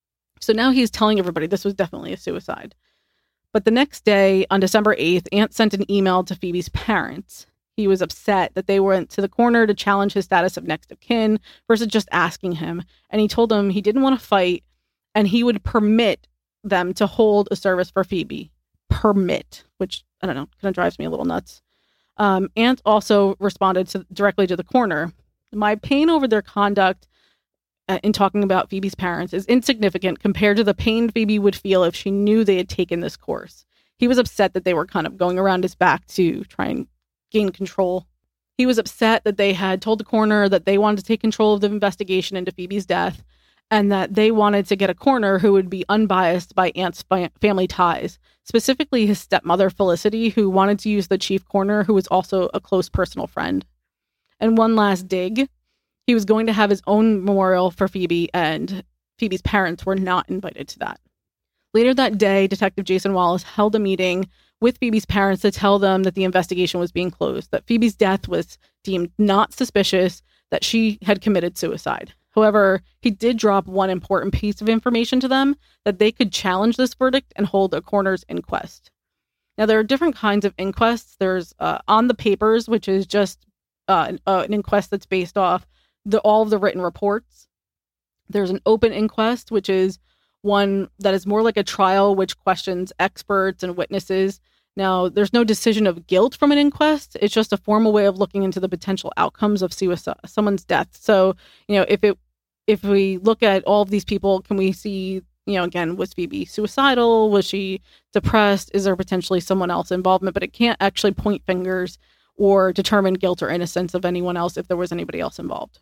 So now he's telling everybody this was definitely a suicide. But the next day, on December eighth, Ant sent an email to Phoebe's parents. He was upset that they went to the corner to challenge his status of next of kin versus just asking him. And he told them he didn't want to fight and he would permit them to hold a service for Phoebe. Permit, which, I don't know, kind of drives me a little nuts. Um, Ant also responded to, directly to the coroner. "My pain over their conduct uh, in talking about Phoebe's parents is insignificant compared to the pain Phoebe would feel if she knew they had taken this course." He was upset that they were kind of going around his back to try and gain control. He was upset that they had told the coroner that they wanted to take control of the investigation into Phoebe's death and that they wanted to get a coroner who would be unbiased by Ant's fa- family ties, specifically his stepmother, Felicity, who wanted to use the chief coroner, who was also a close personal friend. And one last dig, he was going to have his own memorial for Phoebe, and Phoebe's parents were not invited to that. Later that day, Detective Jason Wallace held a meeting with Phoebe's parents to tell them that the investigation was being closed, that Phoebe's death was deemed not suspicious, that she had committed suicide. However, he did drop one important piece of information to them, that they could challenge this verdict and hold a coroner's inquest. Now, there are different kinds of inquests. There's uh, on the papers, which is just uh, an, uh, an inquest that's based off the, all of the written reports. There's an open inquest, which is one that is more like a trial, which questions experts and witnesses. Now, there's no decision of guilt from an inquest. It's just a formal way of looking into the potential outcomes of suicide, someone's death. So, you know, if it, if we look at all of these people, can we see, you know, again, was Phoebe suicidal? Was she depressed? Is there potentially someone else involvement? But it can't actually point fingers or determine guilt or innocence of anyone else if there was anybody else involved.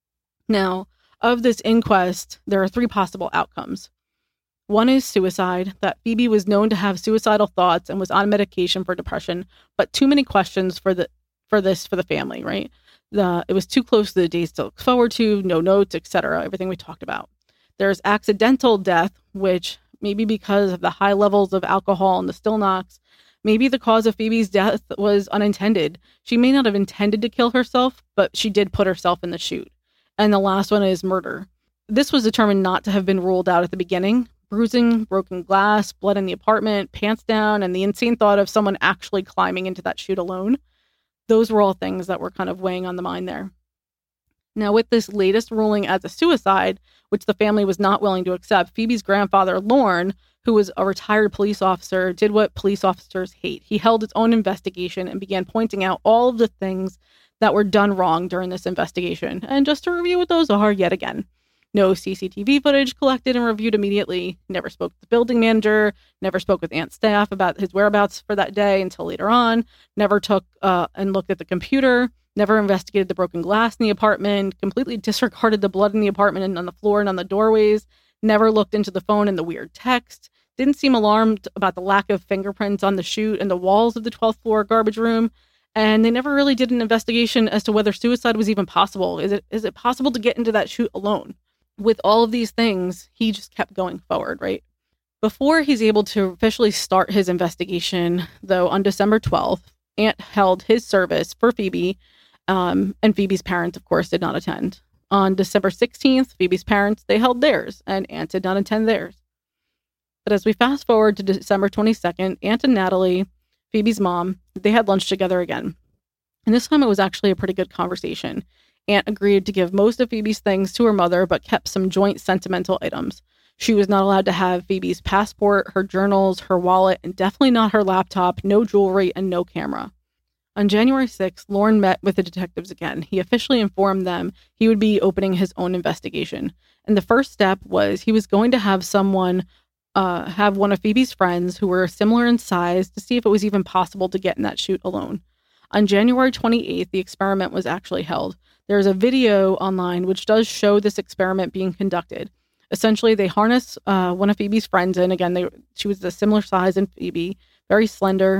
Now, of this inquest, there are three possible outcomes. One is suicide, that Phoebe was known to have suicidal thoughts and was on medication for depression, but too many questions for the for this for the family, right? The, it was too close to the days to look forward to, no notes, et cetera, everything we talked about. There's accidental death, which maybe because of the high levels of alcohol and the Stilnox, maybe the cause of Phoebe's death was unintended. She may not have intended to kill herself, but she did put herself in the chute. And the last one is murder. This was determined not to have been ruled out at the beginning. Bruising, broken glass, blood in the apartment, pants down, and the insane thought of someone actually climbing into that chute alone. Those were all things that were kind of weighing on the mind there. Now, with this latest ruling as a suicide, which the family was not willing to accept, Phoebe's grandfather, Lorne, who was a retired police officer, did what police officers hate. He held his own investigation and began pointing out all of the things that were done wrong during this investigation. And just to review what those are yet again. No C C T V footage collected and reviewed immediately. Never spoke with the building manager. Never spoke with Ant's staff about his whereabouts for that day until later on. Never took uh, and looked at the computer. Never investigated the broken glass in the apartment. Completely disregarded the blood in the apartment and on the floor and on the doorways. Never looked into the phone and the weird text. Didn't seem alarmed about the lack of fingerprints on the chute and the walls of the twelfth floor garbage room. And they never really did an investigation as to whether suicide was even possible. Is it is it possible to get into that chute alone? With all of these things, he just kept going forward, right? Before he's able to officially start his investigation, though, on December twelfth, Ant held his service for Phoebe, um, and Phoebe's parents, of course, did not attend. On December sixteenth, Phoebe's parents, they held theirs, and Aunt did not attend theirs. But as we fast forward to December twenty-second, Aunt and Natalie, Phoebe's mom, they had lunch together again. And this time it was actually a pretty good conversation. Aunt agreed to give most of Phoebe's things to her mother, but kept some joint sentimental items. She was not allowed to have Phoebe's passport, her journals, her wallet, and definitely not her laptop, no jewelry, and no camera. On January sixth, Lorne met with the detectives again. He officially informed them he would be opening his own investigation. And the first step was he was going to have someone, uh, have one of Phoebe's friends who were similar in size to see if it was even possible to get in that chute alone. On January twenty-eighth, the experiment was actually held. There's a video online which does show this experiment being conducted. Essentially, they harness uh, one of Phoebe's friends in. Again, they, she was a similar size in Phoebe, very slender.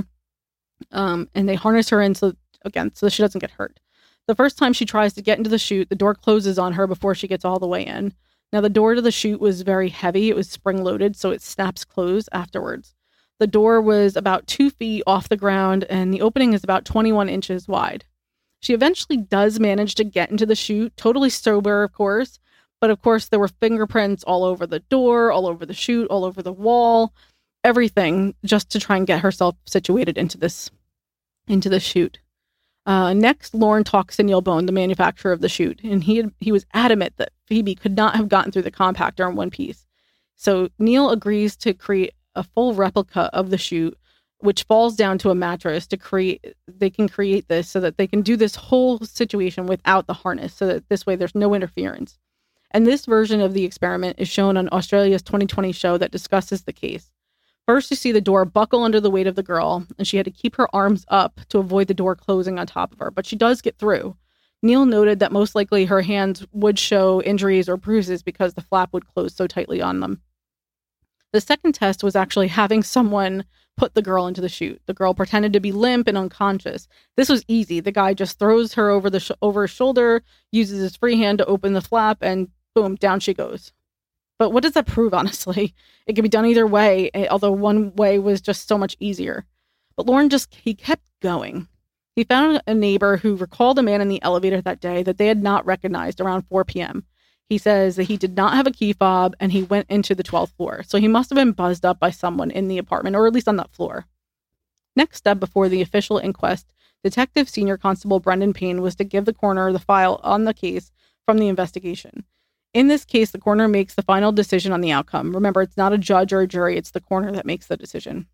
Um, and they harness her in, so, again, so she doesn't get hurt. The first time she tries to get into the chute, the door closes on her before she gets all the way in. Now, the door to the chute was very heavy. It was spring-loaded, so it snaps closed afterwards. The door was about two feet off the ground, and the opening is about twenty-one inches wide. She eventually does manage to get into the chute, totally sober, of course. But of course, there were fingerprints all over the door, all over the chute, all over the wall, everything, just to try and get herself situated into this, into the chute. Uh, next, Lorne talks to Neil Bone, the manufacturer of the chute, and he had, he was adamant that Phoebe could not have gotten through the compactor in one piece. So Neil agrees to create a full replica of the chute, which falls down to a mattress to create. They can create this so that they can do this whole situation without the harness, so that this way there's no interference. And this version of the experiment is shown on Australia's twenty twenty show that discusses the case. First, you see the door buckle under the weight of the girl, and she had to keep her arms up to avoid the door closing on top of her, but she does get through. Neil noted that most likely her hands would show injuries or bruises because the flap would close so tightly on them. The second test was actually having someone put the girl into the chute. The girl pretended to be limp and unconscious. This was easy. The guy just throws her over the sh- over his shoulder, uses his free hand to open the flap, and boom, down she goes. But what does that prove, honestly? It could be done either way, although one way was just so much easier. But Lorne just, he kept going. He found a neighbor who recalled a man in the elevator that day that they had not recognized around four p.m. He says that he did not have a key fob and he went into the twelfth floor. So he must have been buzzed up by someone in the apartment, or at least on that floor. Next step before the official inquest, Detective Senior Constable Brendan Payne was to give the coroner the file on the case from the investigation. In this case, the coroner makes the final decision on the outcome. Remember, it's not a judge or a jury, it's the coroner that makes the decision.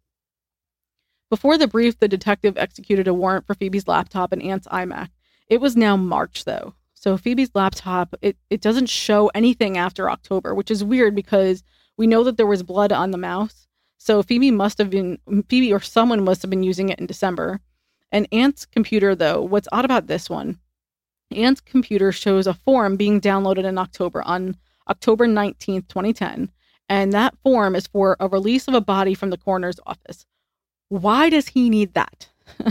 Before the brief, the detective executed a warrant for Phoebe's laptop and Aunt's iMac. It was now March, though. So Phoebe's laptop, it, it doesn't show anything after October, which is weird because we know that there was blood on the mouse. So Phoebe must have been, Phoebe or someone must have been using it in December. And Aunt's computer, though, what's odd about this one, Aunt's computer shows a form being downloaded in October on October nineteenth, twenty ten. And that form is for a release of a body from the coroner's office. Why does he need that?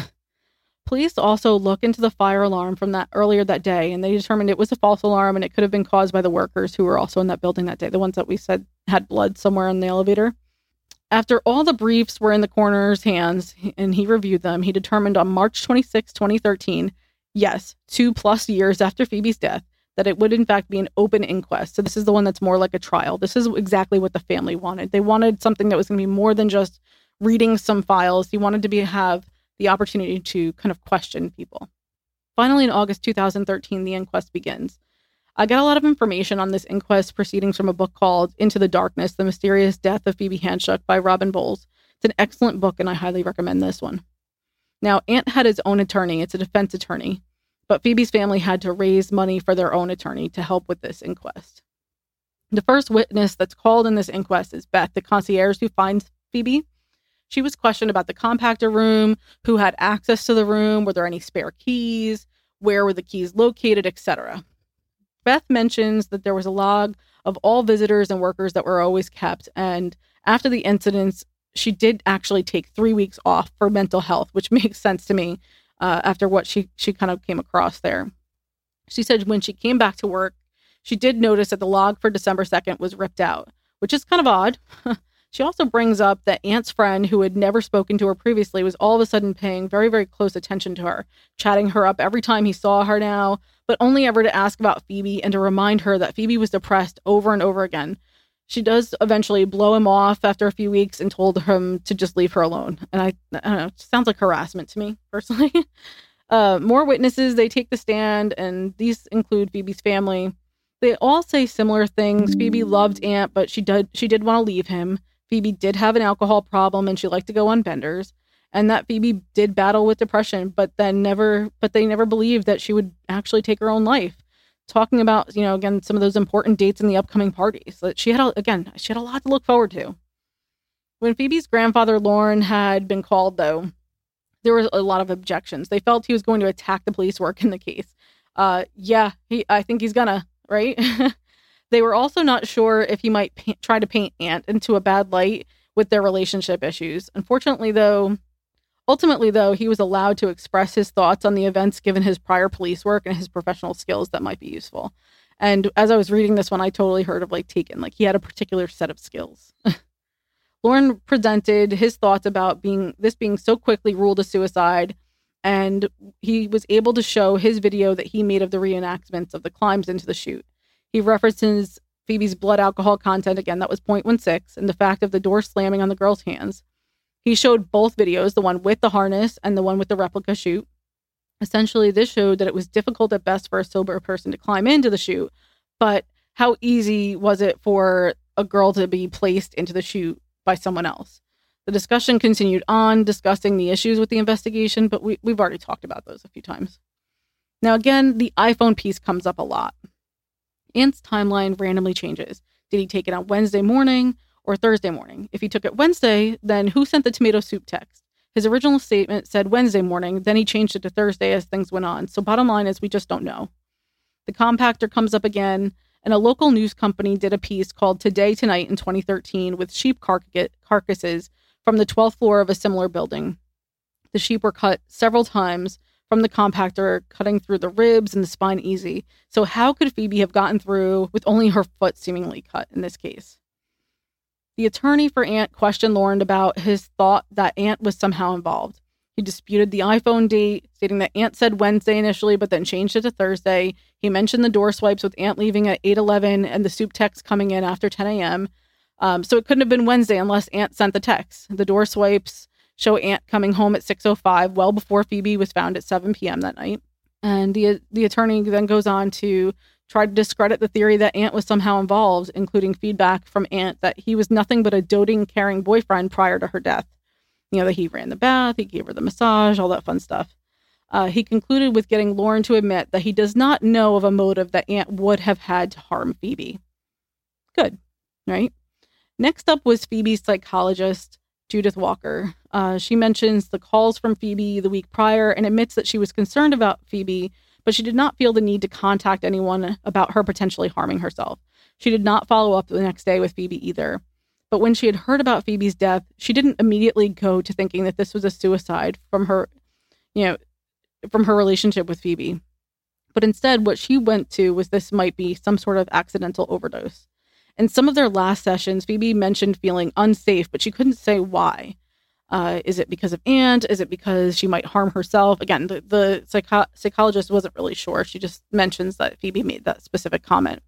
Police also look into the fire alarm from that earlier that day, and they determined it was a false alarm and it could have been caused by the workers who were also in that building that day, the ones that we said had blood somewhere in the elevator. After all the briefs were in the coroner's hands and he reviewed them, he determined on March twenty-sixth, twenty thirteen, yes, two plus years after Phoebe's death, that it would in fact be an open inquest. So this is the one that's more like a trial. This is exactly what the family wanted. They wanted something that was going to be more than just reading some files. He wanted to be have the opportunity to kind of question people. Finally, in August two thousand thirteen, the inquest begins. I got a lot of information on this inquest proceedings from a book called Into the Darkness, The Mysterious Death of Phoebe Handschuck by Robin Bowles. It's an excellent book, and I highly recommend this one. Now, Aunt had his own attorney. It's a defense attorney. But Phoebe's family had to raise money for their own attorney to help with this inquest. The first witness that's called in this inquest is Beth, the concierge who finds Phoebe. She was questioned about the compactor room, who had access to the room, were there any spare keys, where were the keys located, et cetera. Beth mentions that there was a log of all visitors and workers that were always kept, and after the incidents, she did actually take three weeks off for mental health, which makes sense to me uh, after what she, she kind of came across there. She said when she came back to work, she did notice that the log for December second was ripped out, which is kind of odd. She also brings up that Aunt's friend, who had never spoken to her previously, was all of a sudden paying very, very close attention to her, chatting her up every time he saw her now. but only ever to ask about Phoebe and to remind her that Phoebe was depressed over and over again. She does eventually blow him off after a few weeks and told him to just leave her alone. And I, I don't know, it sounds like harassment to me, personally. uh, more witnesses, they take the stand, and these include Phoebe's family. They all say similar things. Phoebe loved Ant, but she did she did want to leave him. Phoebe did have an alcohol problem, and she liked to go on benders. And that Phoebe did battle with depression, but then never, but they never believed that she would actually take her own life. Talking about, you know, again, some of those important dates in the upcoming parties that she had, a, again, she had a lot to look forward to. When Phoebe's grandfather, Lauren, had been called, though, there was a lot of objections. They felt he was going to attack the police work in the case. Uh, yeah, he, I think he's gonna, right? They were also not sure if he might pa- try to paint Ant into a bad light with their relationship issues. Unfortunately, though, Ultimately, though, he was allowed to express his thoughts on the events given his prior police work and his professional skills that might be useful. And as I was reading this one, I totally heard of like Taken. Like he had a particular set of skills. Lauren presented his thoughts about being this being so quickly ruled a suicide, and he was able to show his video that he made of the reenactments of the climbs into the chute. He references Phoebe's blood alcohol content, again, that was zero point one six, and the fact of the door slamming on the girl's hands. He showed both videos, the one with the harness and the one with the replica chute. Essentially, this showed that it was difficult at best for a sober person to climb into the chute, but how easy was it for a girl to be placed into the chute by someone else? The discussion continued on, discussing the issues with the investigation, but we, we've already talked about those a few times. Now, again, the iPhone piece comes up a lot. Ant's timeline randomly changes. Did he take it on Wednesday morning or Thursday morning? If he took it Wednesday, then who sent the tomato soup text? His original statement said Wednesday morning, then he changed it to Thursday as things went on. So bottom line is we just don't know. The compactor comes up again, and a local news company did a piece called Today Tonight in twenty thirteen with sheep car- carcasses from the twelfth floor of a similar building. The sheep were cut several times from the compactor, cutting through the ribs and the spine easy. So how could Phoebe have gotten through with only her foot seemingly cut in this case? The attorney for Ant questioned Lauren about his thought that Ant was somehow involved. He disputed the iPhone date, stating that Ant said Wednesday initially, but then changed it to Thursday. He mentioned the door swipes with Ant leaving at eight eleven and the soup text coming in after ten a.m. Um, so it couldn't have been Wednesday unless Ant sent the text. The door swipes show Ant coming home at six oh five, well before Phoebe was found at seven p.m. that night. And the the attorney then goes on to try to discredit the theory that Ant was somehow involved, including feedback from Ant that he was nothing but a doting, caring boyfriend prior to her death. You know, that he ran the bath, he gave her the massage, all that fun stuff. Uh, he concluded with getting Lauren to admit that he does not know of a motive that Ant would have had to harm Phoebe. Good, right? Next up was Phoebe's psychologist, Judith Walker. Uh, she mentions the calls from Phoebe the week prior and admits that she was concerned about Phoebe, but she did not feel the need to contact anyone about her potentially harming herself. She did not follow up the next day with Phoebe either. But when she had heard about Phoebe's death, she didn't immediately go to thinking that this was a suicide from her, you know, from her relationship with Phoebe. But instead, what she went to was this might be some sort of accidental overdose. In some of their last sessions, Phoebe mentioned feeling unsafe, but she couldn't say why. Uh, is it because of Ant? Is it because she might harm herself? Again, the, the psycho- psychologist wasn't really sure. She just mentions that Phoebe made that specific comment.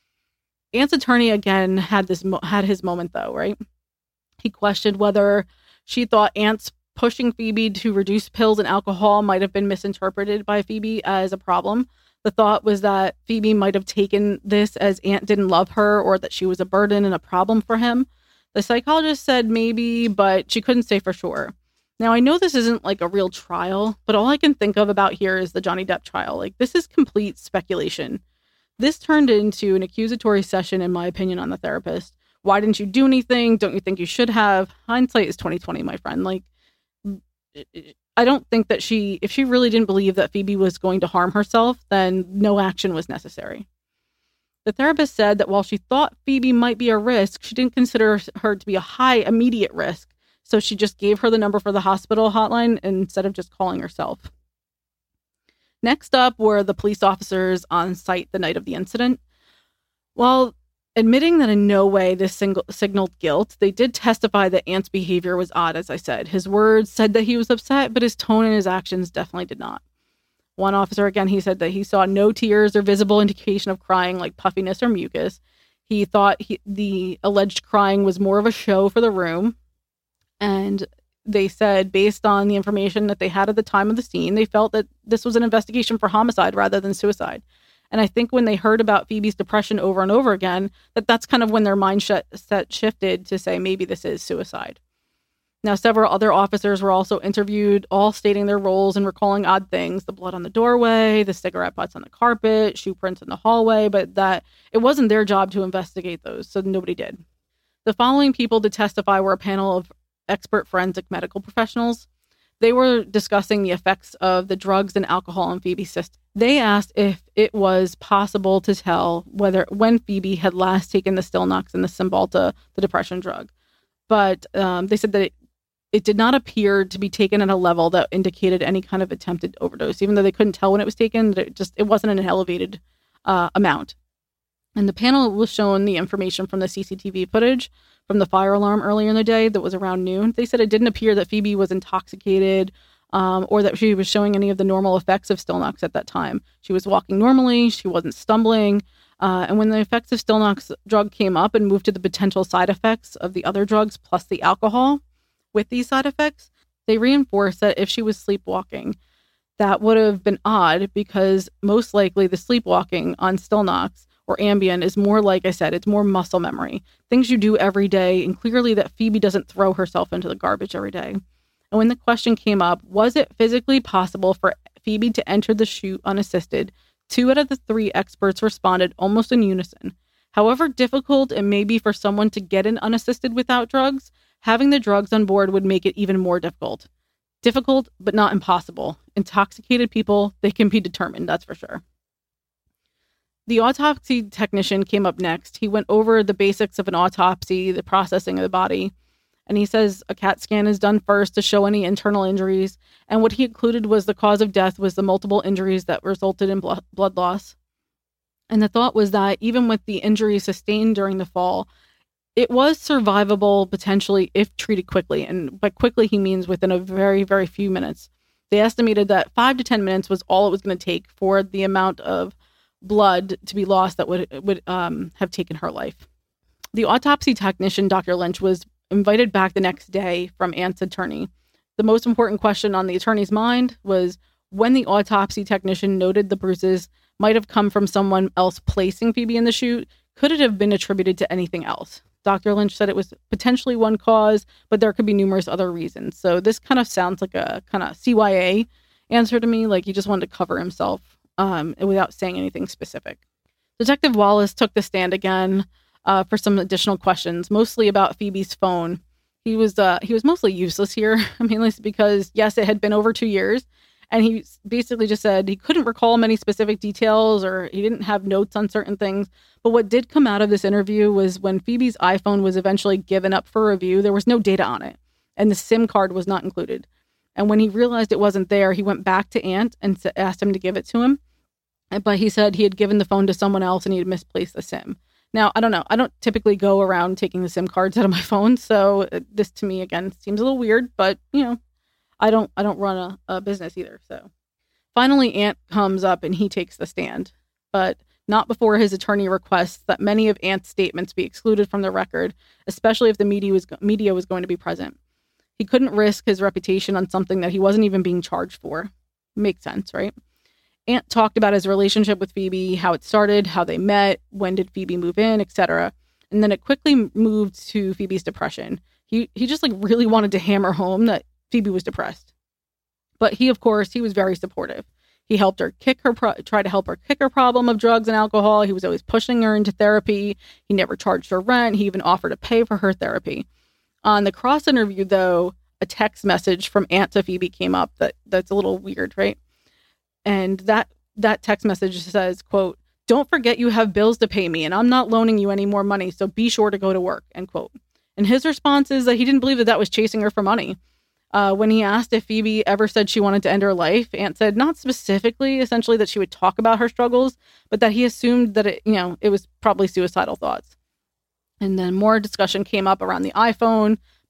Ant's attorney, again, had this mo- had his moment, though, right? He questioned whether she thought Ant's pushing Phoebe to reduce pills and alcohol might have been misinterpreted by Phoebe as a problem. The thought was that Phoebe might have taken this as Ant didn't love her or that she was a burden and a problem for him. The psychologist said maybe, but she couldn't say for sure. Now, I know this isn't like a real trial, but all I can think of about here is the Johnny Depp trial. Like, this is complete speculation. This turned into an accusatory session, in my opinion, on the therapist. Why didn't you do anything? Don't you think you should have? Hindsight is twenty twenty, my friend. Like, I don't think that she, if she really didn't believe that Phoebe was going to harm herself, then no action was necessary. The therapist said that while she thought Phoebe might be a risk, she didn't consider her to be a high immediate risk. So she just gave her the number for the hospital hotline instead of just calling herself. Next up were the police officers on site the night of the incident. While admitting that in no way this single signaled guilt, they did testify that Ant's behavior was odd, as I said. His words said that he was upset, but his tone and his actions definitely did not. One officer, again, he said that he saw no tears or visible indication of crying like puffiness or mucus. He thought he, the alleged crying was more of a show for the room. And they said, based on the information that they had at the time of the scene, they felt that this was an investigation for homicide rather than suicide. And I think when they heard about Phoebe's depression over and over again, that that's kind of when their mindset shifted to say, maybe this is suicide. Now, several other officers were also interviewed, all stating their roles and recalling odd things: the blood on the doorway, the cigarette butts on the carpet, shoe prints in the hallway, but that it wasn't their job to investigate those, so nobody did. The following people to testify were a panel of expert forensic medical professionals. They were discussing the effects of the drugs and alcohol in Phoebe's system. They asked if it was possible to tell whether when Phoebe had last taken the Stilnox and the Cymbalta, the depression drug. But um, they said that it It did not appear to be taken at a level that indicated any kind of attempted overdose, even though they couldn't tell when it was taken. That it just it wasn't an elevated uh, amount. And the panel was shown the information from the C C T V footage from the fire alarm earlier in the day that was around noon. They said it didn't appear that Phoebe was intoxicated um, or that she was showing any of the normal effects of Stilnox at that time. She was walking normally. She wasn't stumbling. Uh, and when the effects of Stilnox drug came up and moved to the potential side effects of the other drugs plus the alcohol, with these side effects, they reinforced that if she was sleepwalking, that would have been odd because most likely the sleepwalking on Stilnox or Ambien is more, like I said, it's more muscle memory, things you do every day, and clearly that Phoebe doesn't throw herself into the garbage every day. And when the question came up, was it physically possible for Phoebe to enter the chute unassisted, two out of the three experts responded almost in unison. However difficult it may be for someone to get in unassisted without drugs, having the drugs on board would make it even more difficult. Difficult, but not impossible. Intoxicated people, they can be determined, that's for sure. The autopsy technician came up next. He went over the basics of an autopsy, the processing of the body, and he says a CAT scan is done first to show any internal injuries, and what he included was the cause of death was the multiple injuries that resulted in blo- blood loss. And the thought was that even with the injuries sustained during the fall, it was survivable potentially if treated quickly. And by quickly, he means within a very, very few minutes. They estimated that five to ten minutes was all it was going to take for the amount of blood to be lost that would would um, have taken her life. The autopsy technician, Doctor Lynch, was invited back the next day from Ant's attorney. The most important question on the attorney's mind was when the autopsy technician noted the bruises might have come from someone else placing Phoebe in the chute, could it have been attributed to anything else? Doctor Lynch said it was potentially one cause, but there could be numerous other reasons. So this kind of sounds like a kind of C Y A answer to me, like he just wanted to cover himself um, without saying anything specific. Detective Wallace took the stand again uh, for some additional questions, mostly about Phoebe's phone. He was uh, he was mostly useless here, mainly because, yes, it had been over two years, and he basically just said he couldn't recall many specific details or he didn't have notes on certain things. But what did come out of this interview was when Phoebe's iPhone was eventually given up for review, there was no data on it, and the SIM card was not included. And when he realized it wasn't there, he went back to Ant and asked him to give it to him. But he said he had given the phone to someone else and he had misplaced the SIM. Now, I don't know. I don't typically go around taking the SIM cards out of my phone. So this to me, again, seems a little weird, but you know, I don't, I don't run a, a business either. So finally, Ant comes up and he takes the stand, but not before his attorney requests that many of Ant's statements be excluded from the record, especially if the media was, media was going to be present. He couldn't risk his reputation on something that he wasn't even being charged for. Makes sense, right? Ant talked about his relationship with Phoebe, how it started, how they met, when did Phoebe move in, et cetera. And then it quickly moved to Phoebe's depression. He he just like really wanted to hammer home that Phoebe was depressed. But he, of course, he was very supportive. He helped her kick her, pro- try to help her kick her problem of drugs and alcohol. He was always pushing her into therapy. He never charged her rent. He even offered to pay for her therapy. On the cross interview, though, a text message from Ant to Phoebe came up that that's a little weird, right? And that that text message says, quote, "Don't forget you have bills to pay me and I'm not loaning you any more money, so be sure to go to work," end quote. And his response is that he didn't believe that that was chasing her for money. Uh, when he asked if Phoebe ever said she wanted to end her life, Ant said not specifically, essentially that she would talk about her struggles, but that he assumed that it, you know, it was probably suicidal thoughts. And then more discussion came up around the iPhone,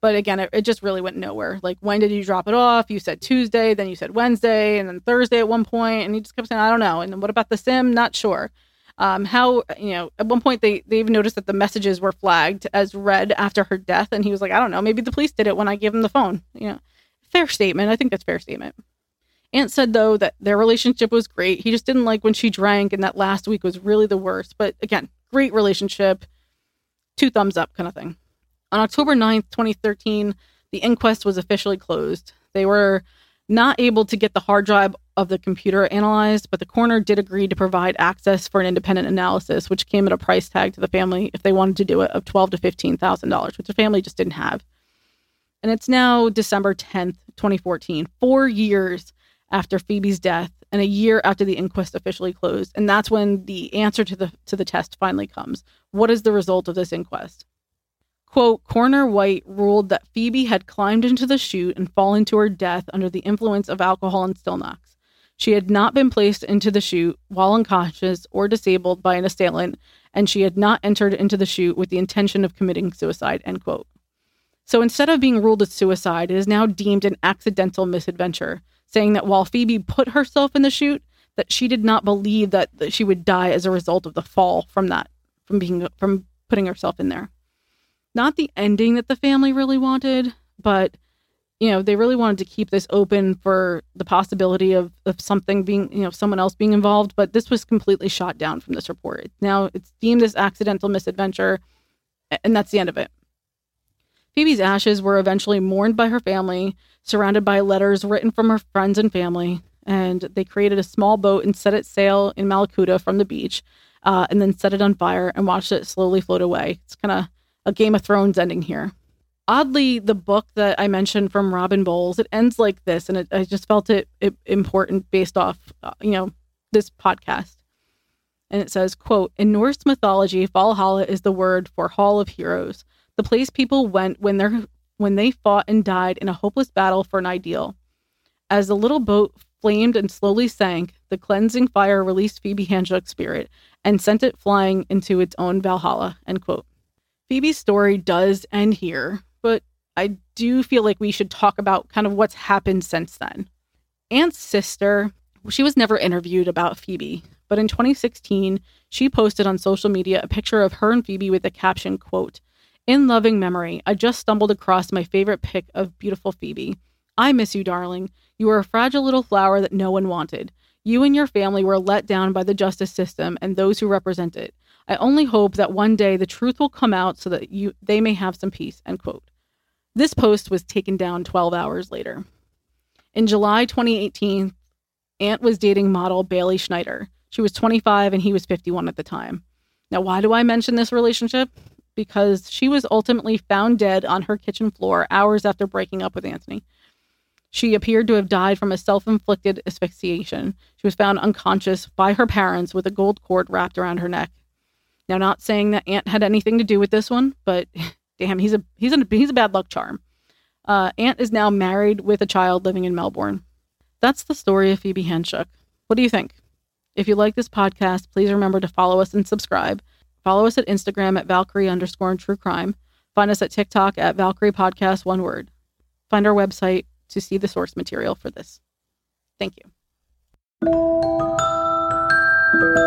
But again, it, it just really went nowhere. Like, when did you drop it off? You said Tuesday, then you said Wednesday, and then Thursday at one point, and he just kept saying, I don't know. And then what about the SIM? Not sure. Um, how, you know, at one point they, they even noticed that the messages were flagged as read after her death. And he was like, I don't know, maybe the police did it when I gave him the phone. You know, fair statement. I think that's fair statement. Aunt said, though, that their relationship was great. He just didn't like when she drank, and that last week was really the worst. But again, great relationship, two thumbs up kind of thing. On October ninth, twenty thirteen, the inquest was officially closed. They were not able to get the hard drive of the computer analyzed, but the coroner did agree to provide access for an independent analysis, which came at a price tag to the family, if they wanted to do it, of twelve thousand to fifteen thousand dollars, which the family just didn't have. And it's now December tenth, twenty fourteen, four years after Phoebe's death and a year after the inquest officially closed. And that's when the answer to the to the test finally comes. What is the result of this inquest? Quote, Coroner White ruled that Phoebe had climbed into the chute and fallen to her death under the influence of alcohol and Stilnox. She had not been placed into the chute while unconscious or disabled by an assailant, and she had not entered into the chute with the intention of committing suicide, end quote. So instead of being ruled as suicide, it is now deemed an accidental misadventure, saying that while Phoebe put herself in the chute, that she did not believe that, that she would die as a result of the fall from that, from being, from putting herself in there. Not the ending that the family really wanted, but, you know, they really wanted to keep this open for the possibility of, of something being, you know, someone else being involved. But this was completely shot down from this report. Now it's deemed as accidental misadventure, and that's the end of it. Phoebe's ashes were eventually mourned by her family, surrounded by letters written from her friends and family. And they created a small boat and set it sail in Malakuta from the beach, uh, and then set it on fire and watched it slowly float away. It's kind of a Game of Thrones ending here. Oddly, the book that I mentioned from Robin Bowles, it ends like this, and it, I just felt it, it important based off, uh, you know, this podcast. And it says, quote, in Norse mythology, Valhalla is the word for Hall of Heroes, the place people went when they're when they fought and died in a hopeless battle for an ideal. As the little boat flamed and slowly sank, the cleansing fire released Phoebe Handshook's spirit and sent it flying into its own Valhalla, end quote. Phoebe's story does end here, but I do feel like we should talk about kind of what's happened since then. Aunt's sister, she was never interviewed about Phoebe, but in twenty sixteen, she posted on social media a picture of her and Phoebe with the caption, quote, in loving memory, I just stumbled across my favorite pic of beautiful Phoebe. I miss you, darling. You were a fragile little flower that no one wanted. You and your family were let down by the justice system and those who represent it. I only hope that one day the truth will come out so that you they may have some peace, end quote. This post was taken down twelve hours later. In July twenty eighteen, Aunt was dating model Bailey Schneider. She was twenty-five and he was fifty-one at the time. Now, why do I mention this relationship? Because she was ultimately found dead on her kitchen floor hours after breaking up with Anthony. She appeared to have died from a self-inflicted asphyxiation. She was found unconscious by her parents with a gold cord wrapped around her neck. Now, not saying that Aunt had anything to do with this one, but damn, he's a he's a he's a bad luck charm. Uh, Aunt is now married with a child living in Melbourne. That's the story of Phoebe Handshook. What do you think? If you like this podcast, please remember to follow us and subscribe. Follow us at Instagram at Valkyrie underscore True Crime. Find us at TikTok at Valkyrie Podcast, one word. Find our website to see the source material for this. Thank you.